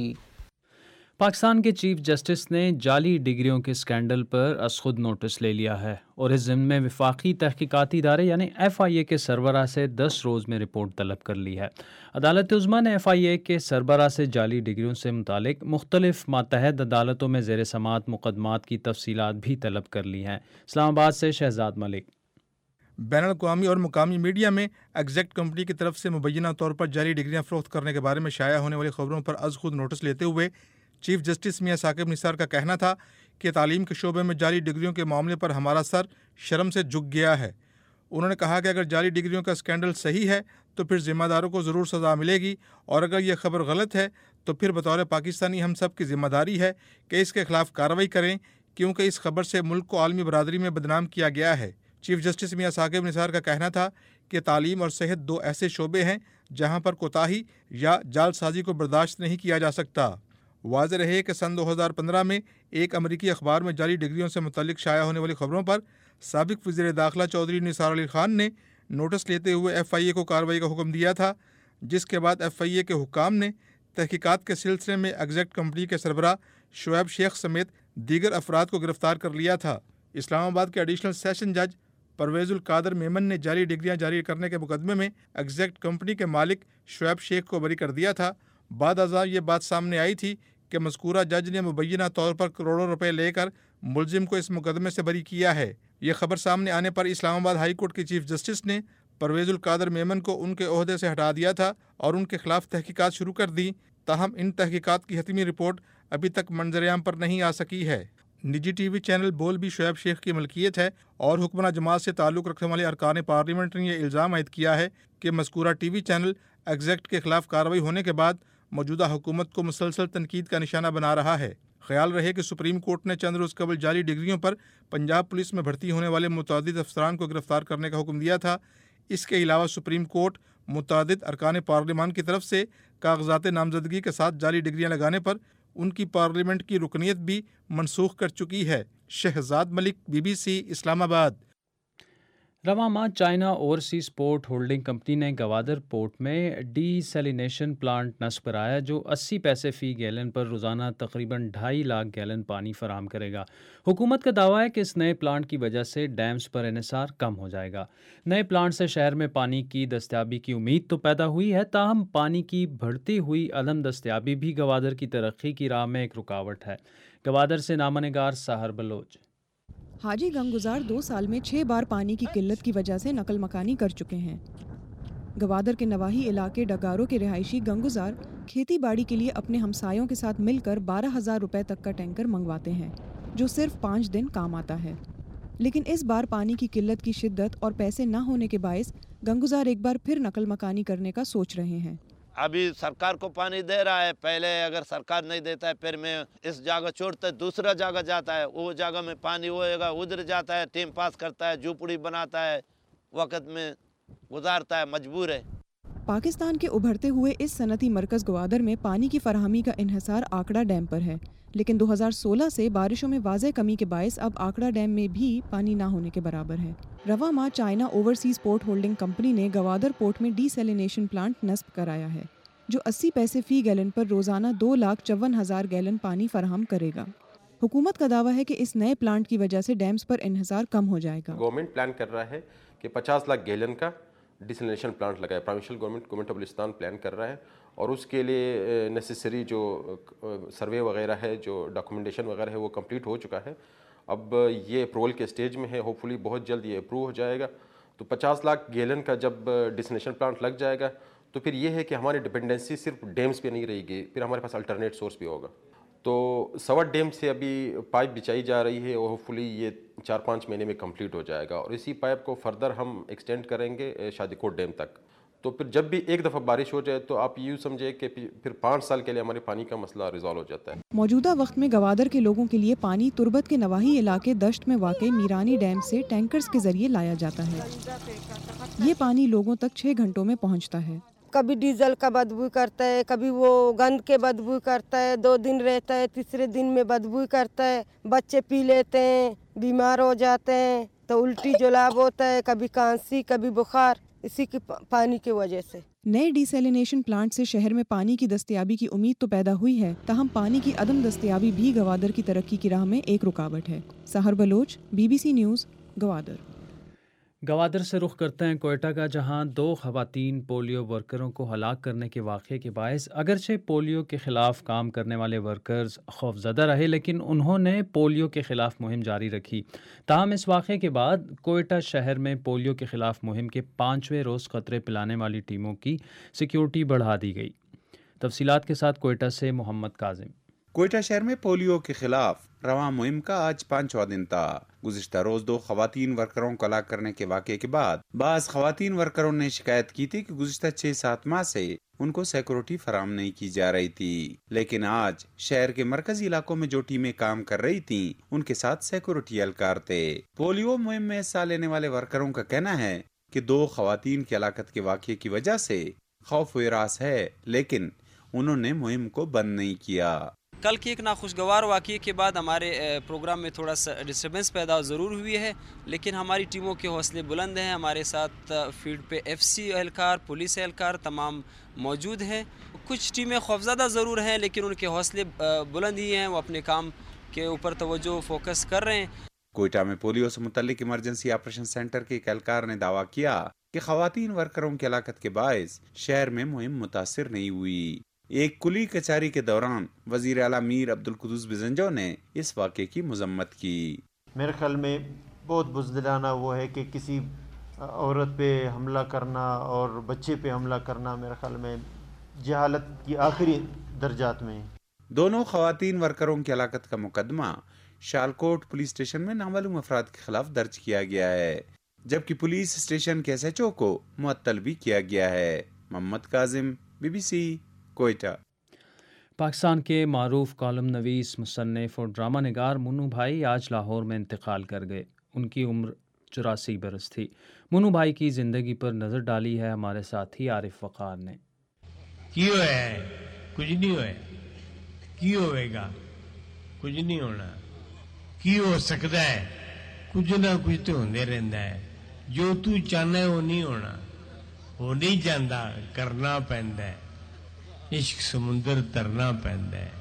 Pakistan के चीफ जस्टिस ने जाली डिग्रियों के स्कैंडल पर अज खुद नोटिस ले लिया है और इस ज़िम्मे में वफाकी तहकीकाती इदारे यानी एफ आई ए के सरबराह से दस रोज़ में रिपोर्ट तलब कर ली है। अदालत उज़्मा ने एफ आई ए के सरबराह से जाली डिग्रियों से मुतालिक मुख्तलिफ मातहत अदालतों में ज़ेर समात मुकदमात की तफसीलात भी तलब कर ली हैं। इस्लामाबाद से शहजाद मलिक। बैनुल-अक़वामी और मुकामी मीडिया में एग्जैक्ट कंपनी की तरफ से मुबैना तौर पर जाली डिग्रियाँ फ़रोख्त करने के बारे में शाया होने वाली खबरों पर अज खुद नोटिस लेते हुए चीफ जस्टिस मियां साकिब निसार का कहना था कि तालीम के शोबे में जाली डिग्रियों के मामले पर हमारा सर शर्म से झुक गया है। उन्होंने कहा कि अगर जाली डिग्रियों का स्कैंडल सही है तो फिर ज़िम्मेदारों को ज़रूर सज़ा मिलेगी और अगर यह खबर गलत है तो फिर बतौर पाकिस्तानी हम सब की ज़िम्मेदारी है कि इसके खिलाफ कार्रवाई करें, क्योंकि इस खबर से मुल्क को आलमी बरादरी में बदनाम किया गया है। चीफ जस्टिस मियां साकिब निसार का कहना था कि तालीम और सेहत दो ऐसे शोबे हैं जहां पर कोताही या जालसाजी को बर्दाश्त नहीं किया जा सकता। वाज़ेह रहे कि सन दो हज़ार पंद्रह में एक अमरीकी अखबार में जाली डिग्रियों से मुतल्लिक शाया होने वाली खबरों पर साबिक वज़ीर दाखिला चौधरी निसार अली खान ने नोटिस लेते हुए एफ आई ए को कार्रवाई का हुक्म दिया था, जिसके बाद एफ आई ए के हुक्काम ने तहकीकात के सिलसिले में एग्जैक्ट कंपनी के सरबराह शुएब शेख समेत दीगर अफराद को गिरफ्तार कर लिया था। इस्लामाबाद के एडिशनल सेशन जज परवेजुल कादर मेमन ने जाली डिग्रियां जारी करने के मुकदमे में एग्जैक्ट कंपनी के मालिक शुएब शेख को बरी कर दिया था। बाद अज़ां ये बात सामने आई थी कि मज़कूरा जज ने मुबैना तौर पर करोड़ों रुपए लेकर मुलजिम को इस मुकदमे से बरी किया है। ये खबर सामने आने पर इस्लामाबाद हाई कोर्ट के चीफ जस्टिस ने परवेजुल कादर मेमन को उनके ओहदे से हटा दिया था और उनके खिलाफ तहकीकात शुरू कर दी। ताहम इन तहकीकात की हतमी रिपोर्ट अभी तक मंजर-ए-आम पर नहीं आ सकी है। निजी टी वी चैनल बोल भी शुएब शेख की मलकियत है और हुक्मरान जमात से ताल्लुक़ रखने वाले अरकान पार्लियामेंट ने यह इल्ज़ाम आयद किया है कि मज़कूरा टी वी चैनल एग्जैक्ट के खिलाफ कार्रवाई होने के बाद मौजूदा हुकूमत को मुसलसल तनकीद का निशाना बना रहा है। ख्याल रहे कि सुप्रीम कोर्ट ने चंद रोज़ कबल जाली डिग्रियों पर पंजाब पुलिस में भर्ती होने वाले मुतअद्दिद अफसरान को गिरफ्तार करने का हुक्म दिया था। इसके अलावा सुप्रीम कोर्ट मुतअद्दिद अरकान पार्लियामान की तरफ से कागजात नामजदगी के साथ जाली डिग्रियाँ लगाने पर उनकी पार्लियामेंट की रुकनीत भी मनसूख कर चुकी है। Shahzad Malik, B B C, Islamabad. रवां माह China overseas port holding company ने गवादर पोर्ट में डीसैलिनेशन प्लांट नस्ब कराया जो अस्सी पैसे फ़ी गैलन पर रोज़ाना तकरीबन ढाई लाख गैलन पानी फराहम करेगा। हुकूमत का दावा है कि इस नए प्लांट की वजह से डैम्स पर इन्हिसार कम हो जाएगा। नए प्लांट से शहर में पानी की दस्तयाबी की उम्मीद तो पैदा हुई है, ताहम पानी की बढ़ती हुई अदम दस्तयाबी भी गवादर की तरक्की की राह में एक रुकावट है। गवादर से नामनिगार साहर बलोच। हाजी गंगुजार दो साल में छः बार पानी की किल्लत की वजह से नकल मकानी कर चुके हैं। गवादर के नवाही इलाके डगारों के रिहायशी गंगुजार खेती बाड़ी के लिए अपने हमसायों के साथ मिलकर बारह हज़ार रुपये तक का टैंकर मंगवाते हैं, जो सिर्फ पाँच दिन काम आता है। लेकिन इस बार पानी की किल्लत की शिद्दत और पैसे न होने के बायस गंगुजार एक बार फिर नकल मकानी करने का सोच रहे हैं। अभी सरकार को पानी दे रहा है, पहले अगर सरकार नहीं देता है फिर मैं इस जगह छोड़ता है दूसरा जगह जाता है, वो जगह में पानी होएगा उधर जाता है, टाइम पास करता है, झोपड़ी बनाता है, वक्त में गुजारता है, मजबूर है। پاکستان کے ابھرتے ہوئے اس صنعتی مرکز گوادر میں پانی کی فراہمی کا انحصار آکڑا ڈیم پر ہے، لیکن دو ہزار سولہ سے بارشوں میں واضح کمی کے باعث اب آکڑا ڈیم میں بھی پانی نہ ہونے کے برابر ہے۔ رواں ماہ China overseas port holding company نے گوادر پورٹ میں ڈی سیلینیشن پلانٹ نصب کرایا ہے، جو اسی پیسے فی گیلن پر روزانہ دو لاکھ چون ہزار گیلن پانی فراہم کرے گا۔ حکومت کا دعویٰ ہے کہ اس نئے پلانٹ کی وجہ سے ڈیمز پر انحصار کم ہو جائے گا۔ گورنمنٹ پلان کر رہا ہے کہ پچاس لاکھ گیلن کا ڈیسلینیشن پلانٹ لگائے، provincial government government of Balochistan plan کر رہا ہے، اور اس کے لیے نیسیسری جو سروے وغیرہ ہے، جو ڈاکومنٹیشن وغیرہ ہے، وہ کمپلیٹ ہو چکا ہے۔ اب یہ اپروول کے سٹیج میں ہے، ہوپ فلی بہت جلد یہ اپروو ہو جائے گا۔ تو پچاس لاکھ گیلن کا جب ڈیسلینیشن پلانٹ لگ جائے گا تو پھر یہ ہے کہ ہماری ڈپینڈنسی صرف ڈیمز پہ نہیں رہے گی، پھر ہمارے پاس الٹرنیٹ سورس بھی ہوگا۔ تو سوٹ ڈیم سے ابھی پائپ بچائی جا رہی ہے، اور ہوپ فلی یہ چار پانچ مہینے میں کمپلیٹ ہو جائے گا، اور اسی پائپ کو فردر ہم ایکسٹینڈ کریں گے شادی کوٹ ڈیم تک۔ تو پھر جب بھی ایک دفعہ بارش ہو جائے تو آپ یوں سمجھے کہ پھر پانچ سال کے لیے ہمارے پانی کا مسئلہ ریزالو ہو جاتا ہے۔ موجودہ وقت میں گوادر کے لوگوں کے لیے پانی تربت کے نواحی علاقے دشت میں واقع میرانی ڈیم سے ٹینکرز کے ذریعے لایا جاتا ہے۔ یہ پانی لوگوں تک چھ گھنٹوں میں پہنچتا ہے۔ کبھی ڈیزل کا بدبو کرتا ہے، کبھی وہ گند کے بدبو کرتا ہے، دو دن رہتا ہے، تیسرے دن میں بدبو کرتا ہے، بچے پی لیتے ہیں، بیمار ہو جاتے ہیں، تو الٹی جلاب ہوتا ہے، کبھی کھانسی، کبھی بخار، اسی کی پانی کی وجہ سے۔ نئے ڈی سیلینیشن پلانٹ سے شہر میں پانی کی دستیابی کی امید تو پیدا ہوئی ہے، تاہم پانی کی عدم دستیابی بھی گوادر کی ترقی کی راہ میں ایک رکاوٹ ہے۔ Sahar Baloch, B B C news, Gwadar. Gwadar سے رخ کرتے ہیں کوئٹہ کا، جہاں دو خواتین پولیو ورکروں کو ہلاک کرنے کے واقعے کے باعث اگرچہ پولیو کے خلاف کام کرنے والے ورکرز خوفزدہ رہے، لیکن انہوں نے پولیو کے خلاف مہم جاری رکھی۔ تاہم اس واقعے کے بعد کوئٹہ شہر میں پولیو کے خلاف مہم کے پانچویں روز قطرے پلانے والی ٹیموں کی سیکیورٹی بڑھا دی گئی۔ تفصیلات کے ساتھ کوئٹہ سے محمد کاظم۔ کوئٹہ شہر میں پولیو کے خلاف رواں مہم کا آج پانچواں دن تھا۔ گزشتہ روز دو خواتین ورکروں کو ہلاک کرنے کے واقعے کے بعد بعض خواتین ورکروں نے شکایت کی تھی کہ گزشتہ چھ سات ماہ سے ان کو سیکورٹی فراہم نہیں کی جا رہی تھی، لیکن آج شہر کے مرکزی علاقوں میں جو ٹیمیں کام کر رہی تھیں ان کے ساتھ سیکورٹی اہلکار تھے۔ پولیو مہم میں حصہ لینے والے ورکروں کا کہنا ہے کہ دو خواتین کی ہلاکت کے واقعے کی وجہ سے خوف و ہراس ہے، لیکن انہوں نے مہم کو بند نہیں کیا۔ کل کی ایک ناخوشگوار واقعے کے بعد ہمارے پروگرام میں تھوڑا سا ڈسٹربنس پیدا ضرور ہوئی ہے، لیکن ہماری ٹیموں کے حوصلے بلند ہیں۔ ہمارے ساتھ فیلڈ پہ ایف سی اہلکار، پولیس اہلکار تمام موجود ہیں۔ کچھ ٹیمیں خوفزدہ ضرور ہیں، لیکن ان کے حوصلے بلند ہی ہیں، وہ اپنے کام کے اوپر توجہ فوکس کر رہے ہیں۔ کوئٹہ میں پولیو سے متعلق ایمرجنسی آپریشن سینٹر کے ایک اہلکار نے دعویٰ کیا کہ خواتین ورکروں کی ہلاکت کے باعث شہر میں مہم متاثر نہیں ہوئی۔ ایک کلی کچہری کے دوران وزیر اعلیٰ میر عبدالقدوس بزنجو نے اس واقعے کی مذمت کی۔ میرے خیال میں بہت بزدلانہ وہ ہے کہ کسی عورت پہ حملہ کرنا اور بچے پہ حملہ کرنا میرے خیال میں جہالت کی آخری درجات میں۔ دونوں خواتین ورکروں کی ہلاکت کا مقدمہ شالکوٹ پولیس اسٹیشن میں نامعلوم افراد کے خلاف درج کیا گیا ہے، جبکہ پولیس اسٹیشن کے ایس ایچ او کو معطل بھی کیا گیا ہے۔ Muhammad Kazim, B B C, Quetta. Pakistan کے معروف کالم نویس، مصنف اور ڈرامہ نگار منو بھائی آج لاہور میں انتقال کر گئے۔ ان کی عمر چوراسی برس تھی۔ منو بھائی کی زندگی پر نظر ڈالی ہے ہمارے ساتھی عارف وقار نے۔ کی ہویا ہے؟ کچھ نہیں ہوئے۔ کی ہوئے گا؟ کچھ نہیں ہونا۔ کی ہو سکتا ہے؟ کچھ نہ کچھ تو ہوندے رہندا ہے۔ جو تو چاہنا ہے وہ نہیں ہونا، وہ نہیں چاہتا، کرنا پیندا ہے۔ عشق سمندر ترنا پیندا ہے،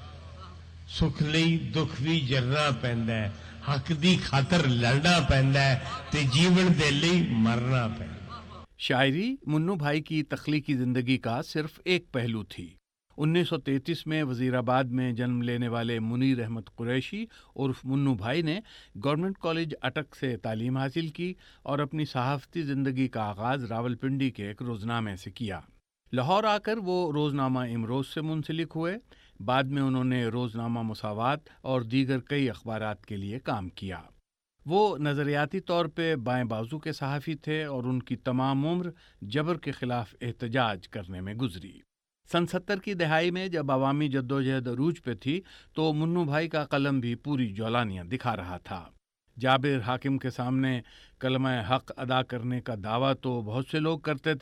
سکھ لئی دکھ بھی جرنا پیندا ہے، حق دی خاطر لڑنا پیندا ہے تے جیون دے لئی مرنا پیندا۔ شاعری منو بھائی کی تخلیقی زندگی کا صرف ایک پہلو تھی۔ انیس سو تینتیس میں وزیر آباد میں جنم لینے والے منیر احمد قریشی عرف منو بھائی نے گورنمنٹ کالج اٹک سے تعلیم حاصل کی اور اپنی صحافتی زندگی کا آغاز راولپنڈی کے ایک روزنامے سے کیا۔ لاہور آ کر وہ روزنامہ امروز سے منسلک ہوئے۔ بعد میں انہوں نے روزنامہ مساوات اور دیگر کئی اخبارات کے لیے کام کیا۔ وہ نظریاتی طور پہ بائیں بازو کے صحافی تھے اور ان کی تمام عمر جبر کے خلاف احتجاج کرنے میں گزری۔ سن ستر کی دہائی میں جب عوامی جدوجہد عروج پہ تھی تو منو بھائی کا قلم بھی پوری جولانیاں دکھا رہا تھا۔ جابر حاکم کے سامنے کلمہ حق ادا کرنے کا دعویٰ تو بہت سے لوگ کرتے تھے،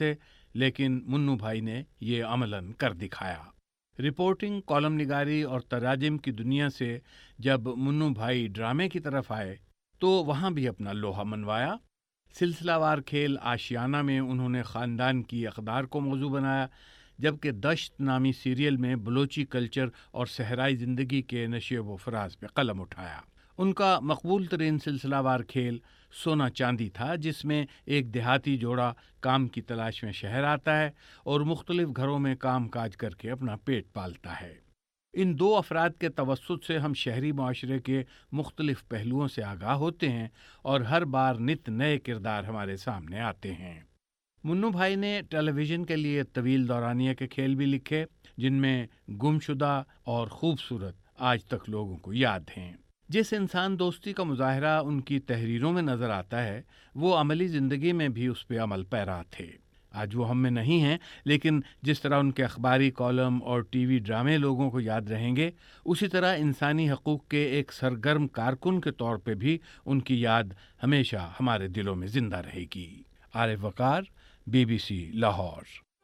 लेकिन मुन्नू भाई ने ये अमलन कर दिखाया। रिपोर्टिंग, कॉलम निगारी और तराजिम की दुनिया से जब मुन्नू भाई ड्रामे की तरफ आए तो वहाँ भी अपना लोहा मनवाया। सिलसिलावार खेल आशियाना में उन्होंने ख़ानदान की अक़दार को मौजू बनाया, जबकि दश्त नामी सीरियल में बलोची कल्चर और सहराई ज़िंदगी के नशे व फराज पे कलम उठाया। उनका मकबूल तरीन सिलसिलावार खेल सोना चांदी था, जिसमें एक देहाती जोड़ा काम की तलाश में शहर आता है और मुख्तलिफ घरों में काम काज करके अपना पेट पालता है। इन दो अफराद के तवस्सुत से हम शहरी माशरे के मुख्तलिफ पहलुओं से आगाह होते हैं और हर बार नित नए किरदार हमारे सामने आते हैं। मुन्नू भाई ने टेलीविज़न के लिए तवील दौरानिया के खेल भी लिखे, जिनमें गुमशुदा और खूबसूरत आज तक लोगों को याद हैं। जिस इंसान दोस्ती का मुजाहरा उनकी तहरीरों में नज़र आता है, वो अमली ज़िंदगी में भी उस पर अमल पैरा थे। आज वो हम में नहीं हैं, लेकिन जिस तरह उनके अखबारी कॉलम और टीवी ड्रामे लोगों को याद रहेंगे, उसी तरह इंसानी हकूक़ के एक सरगर्म कारकुन के तौर पे भी उनकी याद हमेशा हमारे दिलों में ज़िंदा रहेगी। आरिफ वकार, बीबीसी लाहौर।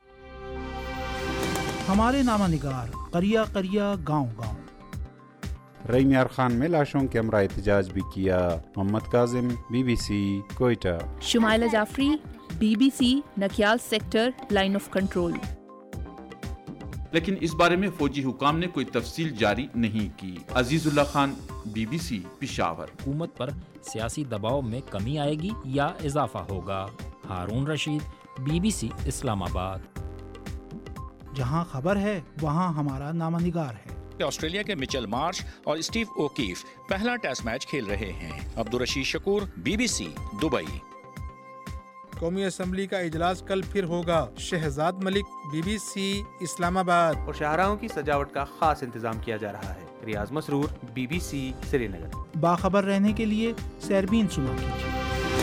हमारे नामानिगार करिया करिया गांव गांव। रईमियार खान में लाशों के हमरा एहतजाज भी किया। Muhammad Kazim, BBC Quetta. Shumaila Jafri, BBC Nakyal sector, line of control. लेकिन इस बारे में फौजी हुकाम ने कोई तफसील जारी नहीं की। अजीजुल्ला खान, बीबीसी पिशावर। हुकूमत पर सियासी दबाव में कमी आएगी या इजाफा होगा? हारून रशीद, बीबीसी इस्लामाबाद। जहां खबर है वहां हमारा नामानिगार है। ऑस्ट्रेलिया के मिचेल मार्श और स्टीव ओकीफ पहला टेस्ट मैच खेल रहे हैं। Abdul Rashid Shakoor, BBC Dubai. कौमी असम्बली का इजलास कल फिर होगा। शहजाद मलिक, बीबीसी इस्लामाबाद। और शाहराहों की सजावट का खास इंतजाम किया जा रहा है। रियाज मसरूर, बीबीसी श्रीनगर। बाखबर रहने के लिए सैरबीन सुना कीजिए।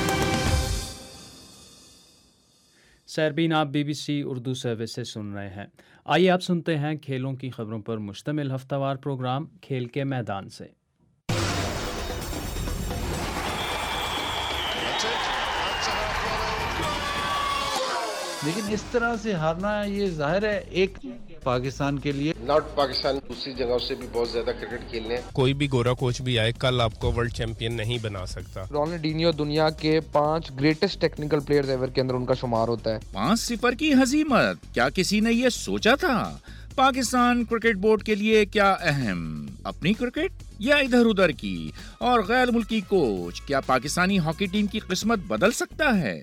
सैरबीन आप बीबीसी उर्दू सर्विस से सुन रहे हैं। आइए आप सुनते हैं खेलों की खबरों पर मुश्तमिल हफ्तावार प्रोग्राम खेल के मैदान से। लेकिन इस तरह से हारना ये जाहिर है एक पाकिस्तान के लिए नॉट पाकिस्तान दूसरी जगहों से भी बहुत ज्यादा क्रिकेट खेलने। कोई भी गोरा कोच भी आए कल आपको वर्ल्ड चैंपियन नहीं बना सकता। रोनाल्डिनियो दुनिया के पांच ग्रेटेस्ट टेक्निकल प्लेयर्स एवर के अंदर उनका शुमार होता है। पाँच सिफर की हजीमत, क्या किसी ने ये सोचा था? पाकिस्तान क्रिकेट बोर्ड के लिए क्या अहम, अपनी क्रिकेट या इधर उधर की? और गैर मुल्की कोच, क्या पाकिस्तानी हॉकी टीम की किस्मत बदल सकता है?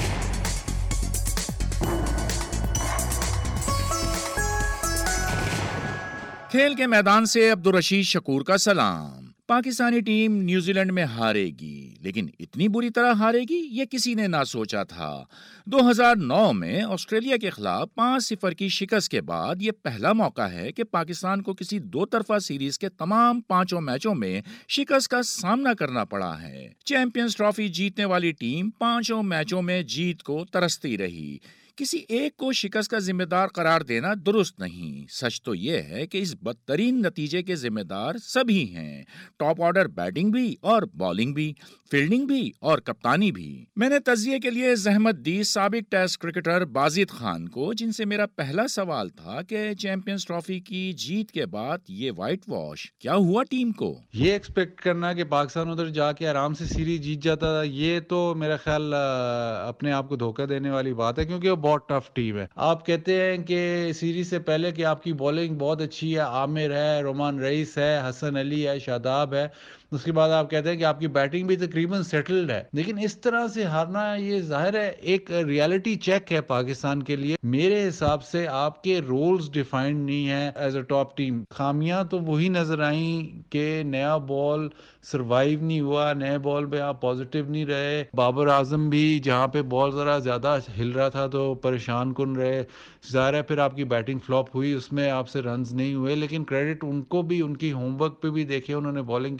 खेल के मैदान से अब्दुल रशीद शकूर का सलाम। पाकिस्तानी टीम न्यूजीलैंड में हारेगी, लेकिन इतनी बुरी तरह हारेगी ये किसी ने ना सोचा था। दो हज़ार नौ में ऑस्ट्रेलिया के खिलाफ पाँच सिफर की शिकस्त के बाद ये पहला मौका है कि पाकिस्तान को किसी दो तरफा सीरीज के तमाम पांचों मैचों में शिकस्त का सामना करना पड़ा है। चैंपियंस ट्रॉफी जीतने वाली टीम पांचों मैचों में जीत को तरसती रही। किसी एक को शिकस्त का जिम्मेदार करार देना दुरुस्त नहीं। सच तो यह है कि इस बदतरीन नतीजे के जिम्मेदार सभी हैं, टॉप ऑर्डर बैटिंग भी और बॉलिंग भी, फील्डिंग भी और कप्तानी भी। मैंने तजिए के लिए जहमत दी साबिक टेस्ट क्रिकेटर बाजिद खान को, जिनसे मेरा पहला सवाल था कि चैंपियंस ट्रॉफी की जीत के बाद ये व्हाइट वॉश क्या हुआ टीम को? ये एक्सपेक्ट करना कि पाकिस्तान उधर जाके आराम से सीरीज जीत जाता था, ये तो मेरा ख्याल अपने आप को धोखा देने वाली बात है, क्योंकि वो बहुत टफ टीम है। आप कहते हैं कि सीरीज से पहले कि आपकी बॉलिंग बहुत अच्छी है, आमिर है, रोमान रईस है, हसन अली है, शादाब है, उसके बाद आप कहते हैं कि आपकी बैटिंग भी तकरीबन सेटल्ड है। लेकिन इस तरह से हारना ये जाहिर है एक रियलिटी चेक है पाकिस्तान के लिए। मेरे हिसाब से आपके रोल्स डिफाइंड नहीं है एज अ टॉप टीम। खामियां तो वही नजर आई कि नया बॉल सरवाइव नहीं हुआ, नए बॉल पे आप पॉजिटिव नहीं रहे। बाबर आजम भी जहाँ पे बॉल जरा ज्यादा हिल रहा था तो परेशान कन रहे। ज़ाहिर है फिर आपकी बैटिंग फ्लॉप हुई, उसमें आपसे रन्स नहीं हुए, लेकिन क्रेडिट उनको भी, उनकी होमवर्क पे भी देखे उन्होंने बॉलिंग कितनी अच्छी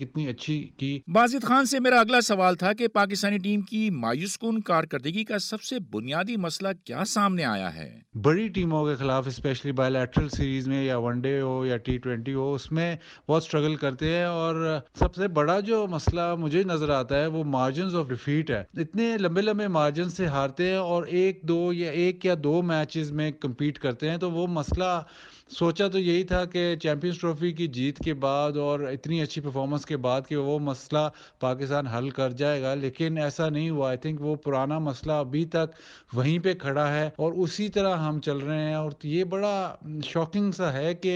अच्छी की। बाजिद खान से मेरा अगला सवाल था कि पाकिस्तानी टीम की मायूस कुन कारकर्दगी का सबसे बुनियादी मसला क्या सामने आया है? बड़ी टीमों के खिलाफ स्पेशली बायलैटरल सीरीज में या वनडे हो या टी ट्वेंटी हो, उसमें बहुत स्ट्रगल करते हैं और सबसे बड़ा जो मसला मुझे नजर आता है वो मार्जिन ऑफ डिफीट है। इतने लंबे लंबे मार्जिन से हारते हैं और एक दो या एक या दो मैचेस में कम्पीट करते हैं। तो वो मसला सोचा तो यही था कि चैंपियंस ट्रॉफी की जीत के बाद और इतनी अच्छी परफॉर्मेंस के बाद कि वो मसला पाकिस्तान हल कर जाएगा, लेकिन ऐसा नहीं हुआ। आई थिंक वो पुराना मसला अभी तक वहीं पे खड़ा है और उसी तरह हम चल रहे हैं। और ये बड़ा शॉकिंग सा है कि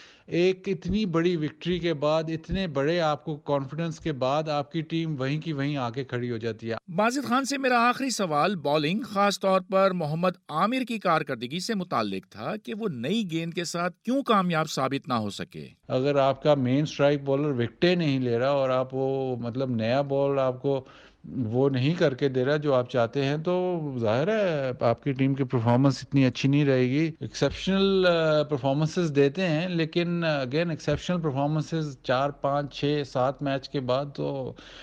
एक इतनी बड़ी विक्ट्री के बाद, इतने बड़े आपको कॉन्फिडेंस के बाद आपकी टीम वहीं की वहीं आके खड़ी हो जाती है। बाजिद खान से मेरा आखिरी सवाल बॉलिंग, खास तौर पर मोहम्मद आमिर की कारकर्दगी से मुताल्लिक था कि वो नई गेंद के साथ क्यों कामयाब साबित ना हो सके। अगर आपका मेन स्ट्राइक बॉलर विकेटें नहीं ले रहा और आप वो मतलब नया बॉल आपको वो नहीं करके दे रहा जो आप चाहते हैं, तो जाहिर है आपकी टीम की परफॉर्मेंस इतनी अच्छी नहीं रहेगी। एक्सेप्शनल परफॉर्मेंसेस देते हैं, लेकिन अगेन एक्सेप्शनल परफॉर्मेंसेस चार पाँच छः सात मैच के बाद तो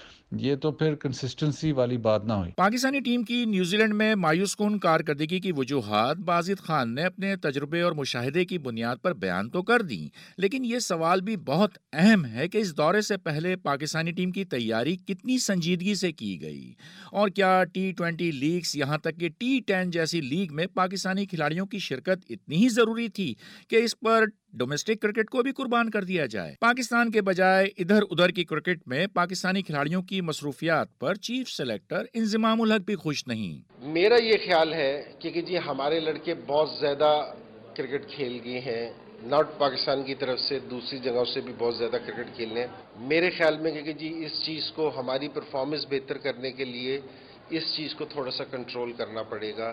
ये तो फिर कंसिस्टेंसी वाली बात ना हुई। पाकिस्तानी टीम की न्यूजीलैंड में मायूस कुन कारकर्दगी की वजूहात बाजिद खान ने अपने तजुर्बे और मुशाहिदे की बुनियाद पर बयान तो कर दी, लेकिन ये सवाल भी बहुत अहम है कि इस दौरे से पहले पाकिस्तानी टीम की तैयारी कितनी संजीदगी से की गई और क्या टी ट्वेंटी लीग्स यहाँ तक कि टी टेन जैसी लीग में पाकिस्तानी खिलाड़ियों की शिरकत इतनी ही जरूरी थी कि इस पर डोमेस्टिक क्रिकेट को भी कुर्बान कर दिया जाए। पाकिस्तान के बजाय इधर उधर की क्रिकेट में पाकिस्तानी खिलाड़ियों की मसरूफियात पर चीफ सेलेक्टर इंज़िमाम उल हक भी खुश नहीं। मेरा ये ख्याल है कि, कि जी हमारे लड़के बहुत ज्यादा क्रिकेट खेल गए हैं, नॉट पाकिस्तान की तरफ से दूसरी जगहों से भी बहुत ज्यादा क्रिकेट खेलने हैं। मेरे ख्याल में कि जी इस चीज को हमारी परफॉर्मेंस बेहतर करने के लिए इस चीज को थोड़ा सा कंट्रोल करना पड़ेगा।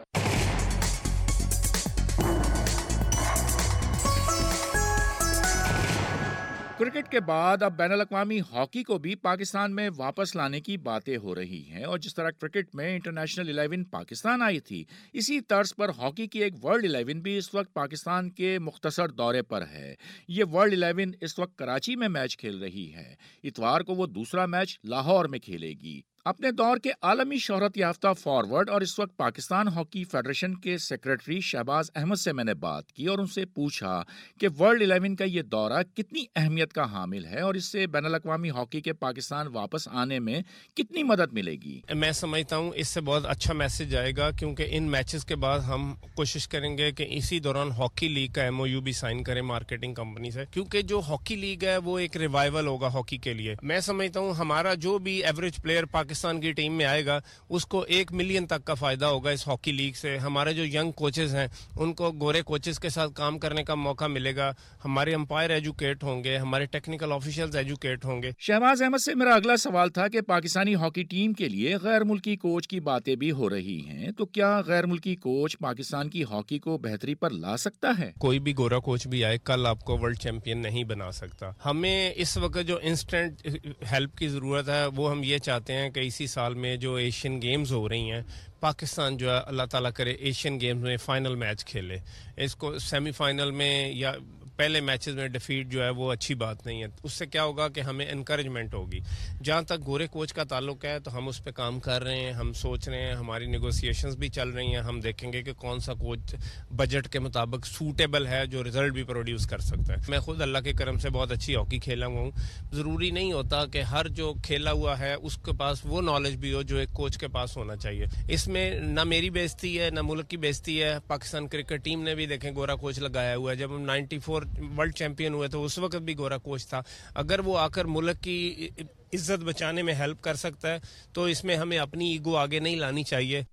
क्रिकेट के बाद अब बैनुल-अक़वामी हॉकी को भी पाकिस्तान में वापस लाने की बातें हो रही हैं और जिस तरह क्रिकेट में इंटरनेशनल इलेवन पाकिस्तान आई थी, इसी तर्ज पर हॉकी की एक वर्ल्ड इलेवन भी इस वक्त पाकिस्तान के मुख्तसर दौरे पर है। ये वर्ल्ड इलेवन इस वक्त कराची में मैच खेल रही है। इतवार को वो दूसरा मैच लाहौर में खेलेगी। अपने दौर के आलमी शोहरत याफ्ता फॉरवर्ड और इस वक्त पाकिस्तान हॉकी फेडरेशन के सेक्रेटरी शहबाज अहमद से मैंने बात की और उनसे पूछा कि वर्ल्ड इलेवन का ये दौरा कितनी अहमियत का हामिल है और इससे बैनुल-अक़वामी हॉकी के पाकिस्तान वापस आने में कितनी मदद मिलेगी। मैं समझता हूँ इससे बहुत अच्छा मैसेज आएगा, क्योंकि इन मैचेस के बाद हम कोशिश करेंगे कि इसी दौरान हॉकी लीग का एमओयू भी साइन करें मार्केटिंग कंपनी से, क्योंकि जो हॉकी लीग है वो एक रिवाइवल होगा हॉकी के लिए। मैं समझता हूँ हमारा जो भी एवरेज प्लेयर पाकिस्तान की टीम में आएगा उसको एक मिलियन तक का फायदा होगा इस हॉकी लीग से। हमारे जो यंग कोचेस हैं उनको गोरे कोचेस के साथ काम करने का मौका मिलेगा, हमारे अंपायर एजुकेट होंगे, हमारे टेक्निकल ऑफिशियल्स एजुकेट होंगे। शहबाज अहमद से मेरा अगला सवाल था कि पाकिस्तानी हॉकी टीम के लिए गैर मुल्की कोच की बातें भी हो रही हैं, तो क्या गैर मुल्की कोच पाकिस्तान की हॉकी को बेहतरी पर ला सकता है? कोई भी गोरा कोच भी आए कल आपको वर्ल्ड चैंपियन नहीं बना सकता। हमें इस वक्त जो इंस्टेंट हेल्प की जरूरत है वो हम ये चाहते हैं कि इसी साल में जो एशियन गेम्स हो रही हैं, पाकिस्तान जो है अल्लाह ताला करे एशियन गेम्स में फाइनल मैच खेले। इसको सेमीफाइनल में या पहले मैचेस में डिफीट जो है वो अच्छी बात नहीं है। उससे क्या होगा कि हमें एनकरेजमेंट होगी। जहाँ तक गोरे कोच का ताल्लुक है तो हम उस पर काम कर रहे हैं, हम सोच रहे हैं, हमारी नेगोशिएशंस भी चल रही हैं। हम देखेंगे कि कौन सा कोच बजट के मुताबिक सूटेबल है जो रिजल्ट भी प्रोड्यूस कर सकता है। मैं खुद अल्लाह के करम से बहुत अच्छी हॉकी खेला हुआ हूँ। ज़रूरी नहीं होता कि हर जो खेला हुआ है उसके पास वो नॉलेज भी हो जो एक कोच के पास होना चाहिए। इसमें ना मेरी बेइज्जती है ना मुल्क की बेइज्जती है। पाकिस्तान क्रिकेट टीम ने भी देखें गोरा कोच लगाया हुआ है। जब हम नाइन्टी फोर वर्ल्ड चैंपियन हुए तो उस वक्त भी गोरा कोच था। अगर वो आकर मुल्क की इज्जत बचाने में हेल्प कर सकता है तो इसमें हमें अपनी ईगो आगे नहीं लानी चाहिए।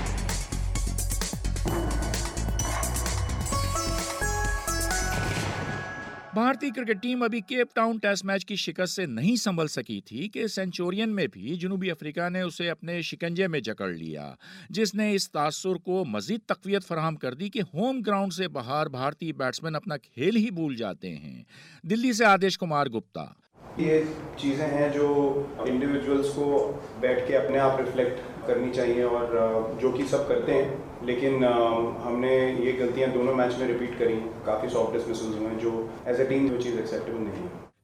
भारतीय क्रिकेट टीम अभी केप टाउन टेस्ट मैच की शिकस्त से नहीं संभल सकी थी कि सेंचुरियन में भी जनूबी अफ्रीका ने उसे अपने शिकंजे में जकड़ लिया, जिसने इस तासुर को मजीद तकवीयत फराहम कर दी कि होम ग्राउंड से बाहर भारतीय बैट्समैन अपना खेल ही भूल जाते हैं। दिल्ली से आदेश कुमार गुप्ता। ये चीज़ें हैं जो इंडिविजुअल्स को बैठ के अपने आप रिफ्लेक्ट करनी चाहिए और जो कि सब करते हैं, लेकिन हमने ये गलतियां दोनों मैच में रिपीट करी। काफ़ी सॉफ्ट डिसमिसल्स हुए जो एज ए टीम वो चीज़ एक्सेप्टेबल नहीं है।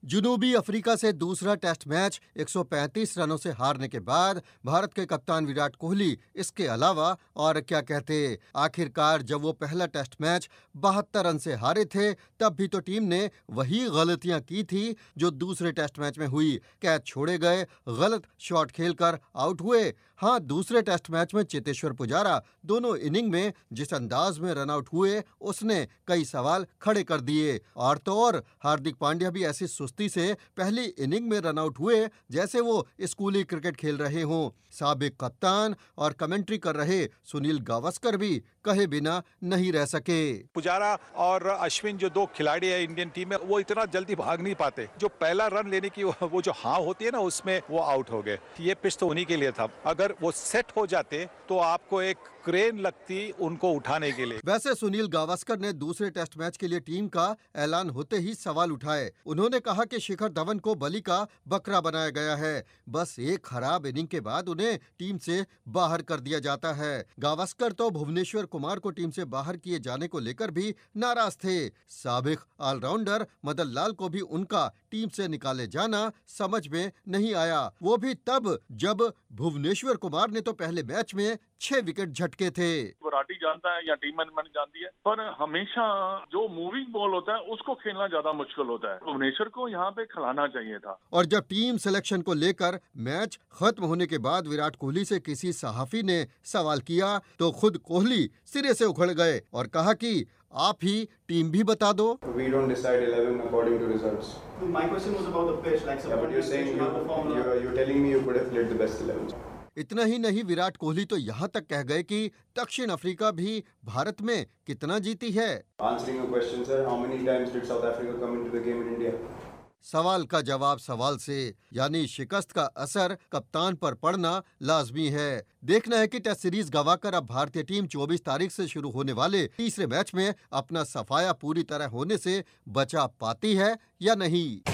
جنوبی افریقہ سے دوسرا ٹیسٹ میچ ایک سو پینتیس رنوں سے ہارنے کے بعد بھارت کے کپتان وراٹ کوہلی اس کے علاوہ اور کیا کہتے۔ آخر کار جب وہ پہلا ٹیسٹ میچ بہتر رن سے ہارے تھے تب بھی تو ٹیم نے وہی غلطیاں کی تھی جو دوسرے ٹیسٹ میچ میں ہوئی۔ کیچ چھوڑے گئے، غلط شاٹ کھیل کر آؤٹ ہوئے۔ ہاں، دوسرے ٹیسٹ میچ میں چیتیشور پجارا دونوں اننگ میں جس انداز میں رن آؤٹ ہوئے اس نے کئی سوال کھڑے کر دیے، اور تو اور ہاردک پانڈیا بھی ایسی سستی سے پہلی اننگ میں رن آؤٹ ہوئے جیسے وہ اسکولی کرکٹ کھیل رہے ہوں۔ سابق کپتان اور کمنٹری کر رہے سنیل گواسکر بھی کہے بنا نہیں رہ سکے۔ پجارا اور اشون جو دو کھلاڑی ہیں انڈین ٹیم میں، وہ اتنا جلدی بھاگ نہیں پاتے، جو پہلا رن لینے کی وہ جو ہاں ہوتی ہے نا اس میں وہ آؤٹ ہو گئے۔ یہ پچ تو انہی کے لیے تھا، اگر وہ سیٹ ہو جاتے تو آپ کو ایک کرین لگتی ان کو اٹھانے کے لیے۔ ویسے سنیل گواسکر نے دوسرے ٹیسٹ میچ کے لیے ٹیم کا اعلان ہوتے ہی سوال اٹھائے۔ انہوں نے کہا کہ شیکھر دھون کو بلی کا بکرا بنایا گیا ہے، بس ایک خراب اننگ کے بعد انہیں ٹیم سے باہر کر دیا جاتا ہے۔ گواسکر تو بھونیشور کمار کو ٹیم سے باہر کیے جانے کو لے کر بھی ناراض تھے۔ سابق آل راؤنڈر مدن لال کو بھی ان کا ٹیم سے نکالے جانا سمجھ میں نہیں آیا، وہ بھی تب جب بھونیشور کمار نے تو پہلے میچ میں چھ وکٹ جھٹکے تھے۔ وراٹی جانتا ہے یا ٹیم مینجمنٹ جانتی ہے، پر ہمیشہ جو موونگ بال ہوتا ہے اس کو کھیلنا زیادہ مشکل ہوتا ہے۔ بھونیشور کو یہاں پہ کھلانا چاہیے تھا۔ اور جب ٹیم سلیکشن کو لے کر میچ ختم ہونے کے بعد وراٹ کوہلی سے کسی صحافی نے سوال کیا تو خود کوہلی سرے سے اکھڑ گئے اور کہا کہ آپ ہی ٹیم بھی بتا دو۔ We don't decide eleven according to results. My question was about the pitch, like Yeah, but you're saying you, you're, you're telling me you could have played the best eleven. اتنا ہی نہیں، وراٹ کوہلی تو یہاں تک کہہ گئے کہ دکشن افریقہ بھی بھارت میں کتنا جیتی ہے۔ Answering your question, sir, how many times did South Africa come into the game in India? سوال کا جواب سوال سے، یعنی شکست کا اثر کپتان پر پڑنا لازمی ہے۔ دیکھنا ہے کہ ٹیسٹ سیریز گوا کر اب بھارتی ٹیم چوبیس تاریخ سے شروع ہونے والے تیسرے میچ میں اپنا صفایا پوری طرح ہونے سے بچا پاتی ہے یا نہیں۔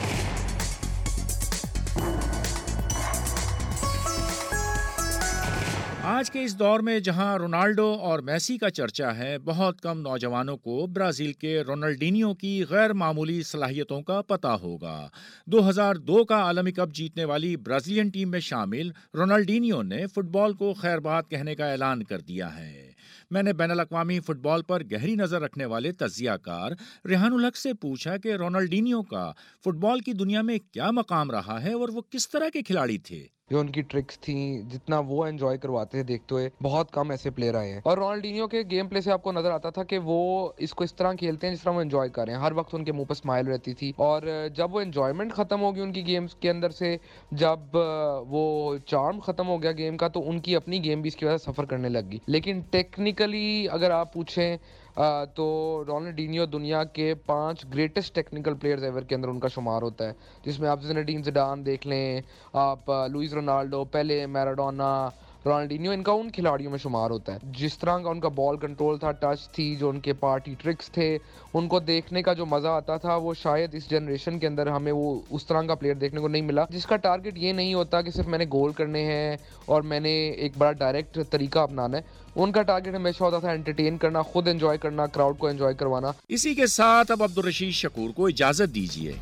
آج کے اس دور میں جہاں رونالڈو اور میسی کا چرچا ہے، بہت کم نوجوانوں کو برازیل کے رونالڈینیو کی غیر معمولی صلاحیتوں کا پتہ ہوگا۔ دو ہزار دو کا عالمی کپ جیتنے والی برازیلین ٹیم میں شامل رونالڈینیو نے فٹ بال کو خیر بات کہنے کا اعلان کر دیا ہے۔ میں نے بین الاقوامی فٹ بال پر گہری نظر رکھنے والے تجزیہ کار ریحان الحق سے پوچھا کہ رونالڈینیو کا فٹ بال کی دنیا میں کیا مقام رہا ہے اور وہ کس طرح کے کھلاڑی تھے۔ جو ان کی ٹرکس تھیں، جتنا وہ انجوائے کرواتے تھے دیکھتے ہوئے، بہت کم ایسے پلیئر آئے ہیں۔ اور رونالڈینیو کے گیم پلے سے آپ کو نظر آتا تھا کہ وہ اس کو اس طرح کھیلتے ہیں جس طرح وہ انجوائے کر رہے ہیں۔ ہر وقت ان کے منہ پہ اسمائل رہتی تھی، اور جب وہ انجوائمنٹ ختم ہو گئی ان کی گیمز کے اندر سے، جب وہ چارم ختم ہو گیا گیم کا، تو ان کی اپنی گیم بھی اس کی وجہ سے سفر کرنے لگ گئی۔ لیکن ٹیکنیکلی اگر آپ پوچھیں تو رونالڈینیو دنیا کے پانچ گریٹسٹ ٹیکنیکل پلیئرز ایور کے اندر ان کا شمار ہوتا ہے، جس میں آپ زین الدین زیڈان دیکھ لیں، آپ لوئس رونالڈو، پیلے، میراڈونا، رونالڈینیو ان کا ان کھلاڑیوں میں شمار ہوتا ہے۔ جس طرح کا ان کا بال کنٹرول تھا، ٹچ تھی، جو ان کے پارٹی ٹرکس تھے، ان کو دیکھنے کا جو مزہ آتا تھا، وہ شاید اس جنریشن کے اندر ہمیں وہ اس طرح کا پلیئر دیکھنے کو نہیں ملا، جس کا ٹارگٹ یہ نہیں ہوتا کہ صرف میں نے گول کرنے ہیں اور میں نے ایک بڑا ڈائریکٹ طریقہ اپنانا ہے۔ ان کا ٹارگٹ ہمیشہ ہوتا تھا انٹرٹین کرنا، خود انجوائے کرنا، کراؤڈ کو انجوائے کروانا۔ اسی کے ساتھ اب عبدالرشید شکور کو اجازت دیجیے۔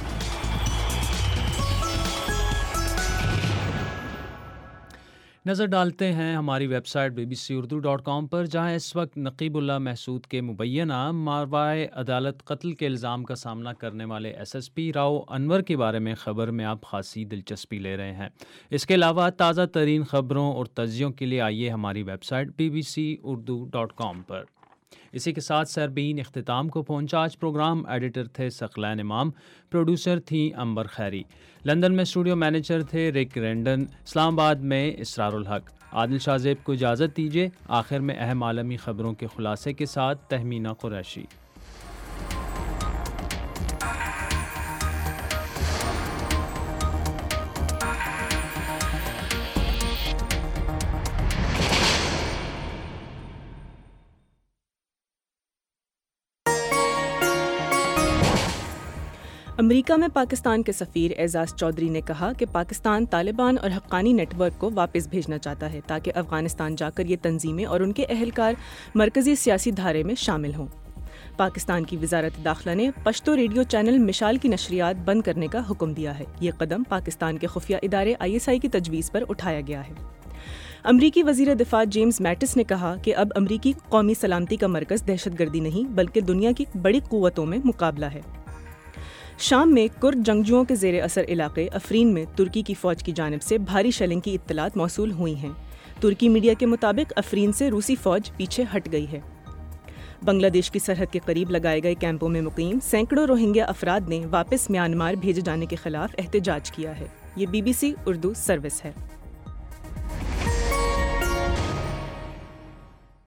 نظر ڈالتے ہیں ہماری website B B C Urdu dot com پر، جہاں اس وقت نقیب اللہ محسود کے مبینہ ماوراء عدالت قتل کے الزام کا سامنا کرنے والے S S P Rao Anwar کے بارے میں خبر میں آپ خاصی دلچسپی لے رہے ہیں۔ اس کے علاوہ تازہ ترین خبروں اور تجزیوں کے لیے آئیے ہماری website B B C Urdu dot com پر۔ اسی کے ساتھ سربین اختتام کو پہنچا آج پروگرام۔ ایڈیٹر تھے ثقلین امام، پروڈیوسر تھیں امبر خیری، لندن میں اسٹوڈیو مینیجر تھے رک رینڈن، اسلام آباد میں اسرار الحق۔ عادل شاہ زیب کو اجازت دیجیے۔ آخر میں اہم عالمی خبروں کے خلاصے کے ساتھ تہمینہ قریشی۔ امریکہ میں پاکستان کے سفیر اعزاز چودھری نے کہا کہ پاکستان طالبان اور حقانی نیٹ ورک کو واپس بھیجنا چاہتا ہے تاکہ افغانستان جا کر یہ تنظیمیں اور ان کے اہلکار مرکزی سیاسی دھارے میں شامل ہوں۔ پاکستان کی وزارت داخلہ نے پشتو ریڈیو چینل مشال کی نشریات بند کرنے کا حکم دیا ہے۔ یہ قدم پاکستان کے خفیہ ادارے آئی ایس آئی کی تجویز پر اٹھایا گیا ہے۔ امریکی وزیر دفاع جیمز میٹس نے کہا کہ اب امریکی قومی سلامتی کا مرکز دہشت گردی نہیں بلکہ دنیا کی بڑی قوتوں میں مقابلہ ہے۔ شام میں کرد جنگجوؤں کے زیر اثر علاقے افرین میں ترکی کی فوج کی جانب سے بھاری شیلنگ کی اطلاعات موصول ہوئی ہیں۔ ترکی میڈیا کے مطابق افرین سے روسی فوج پیچھے ہٹ گئی ہے۔ بنگلہ دیش کی سرحد کے قریب لگائے گئے کیمپوں میں مقیم سینکڑوں روہنگیا افراد نے واپس میانمار بھیجے جانے کے خلاف احتجاج کیا ہے۔ یہ B B C Urdu service ہے۔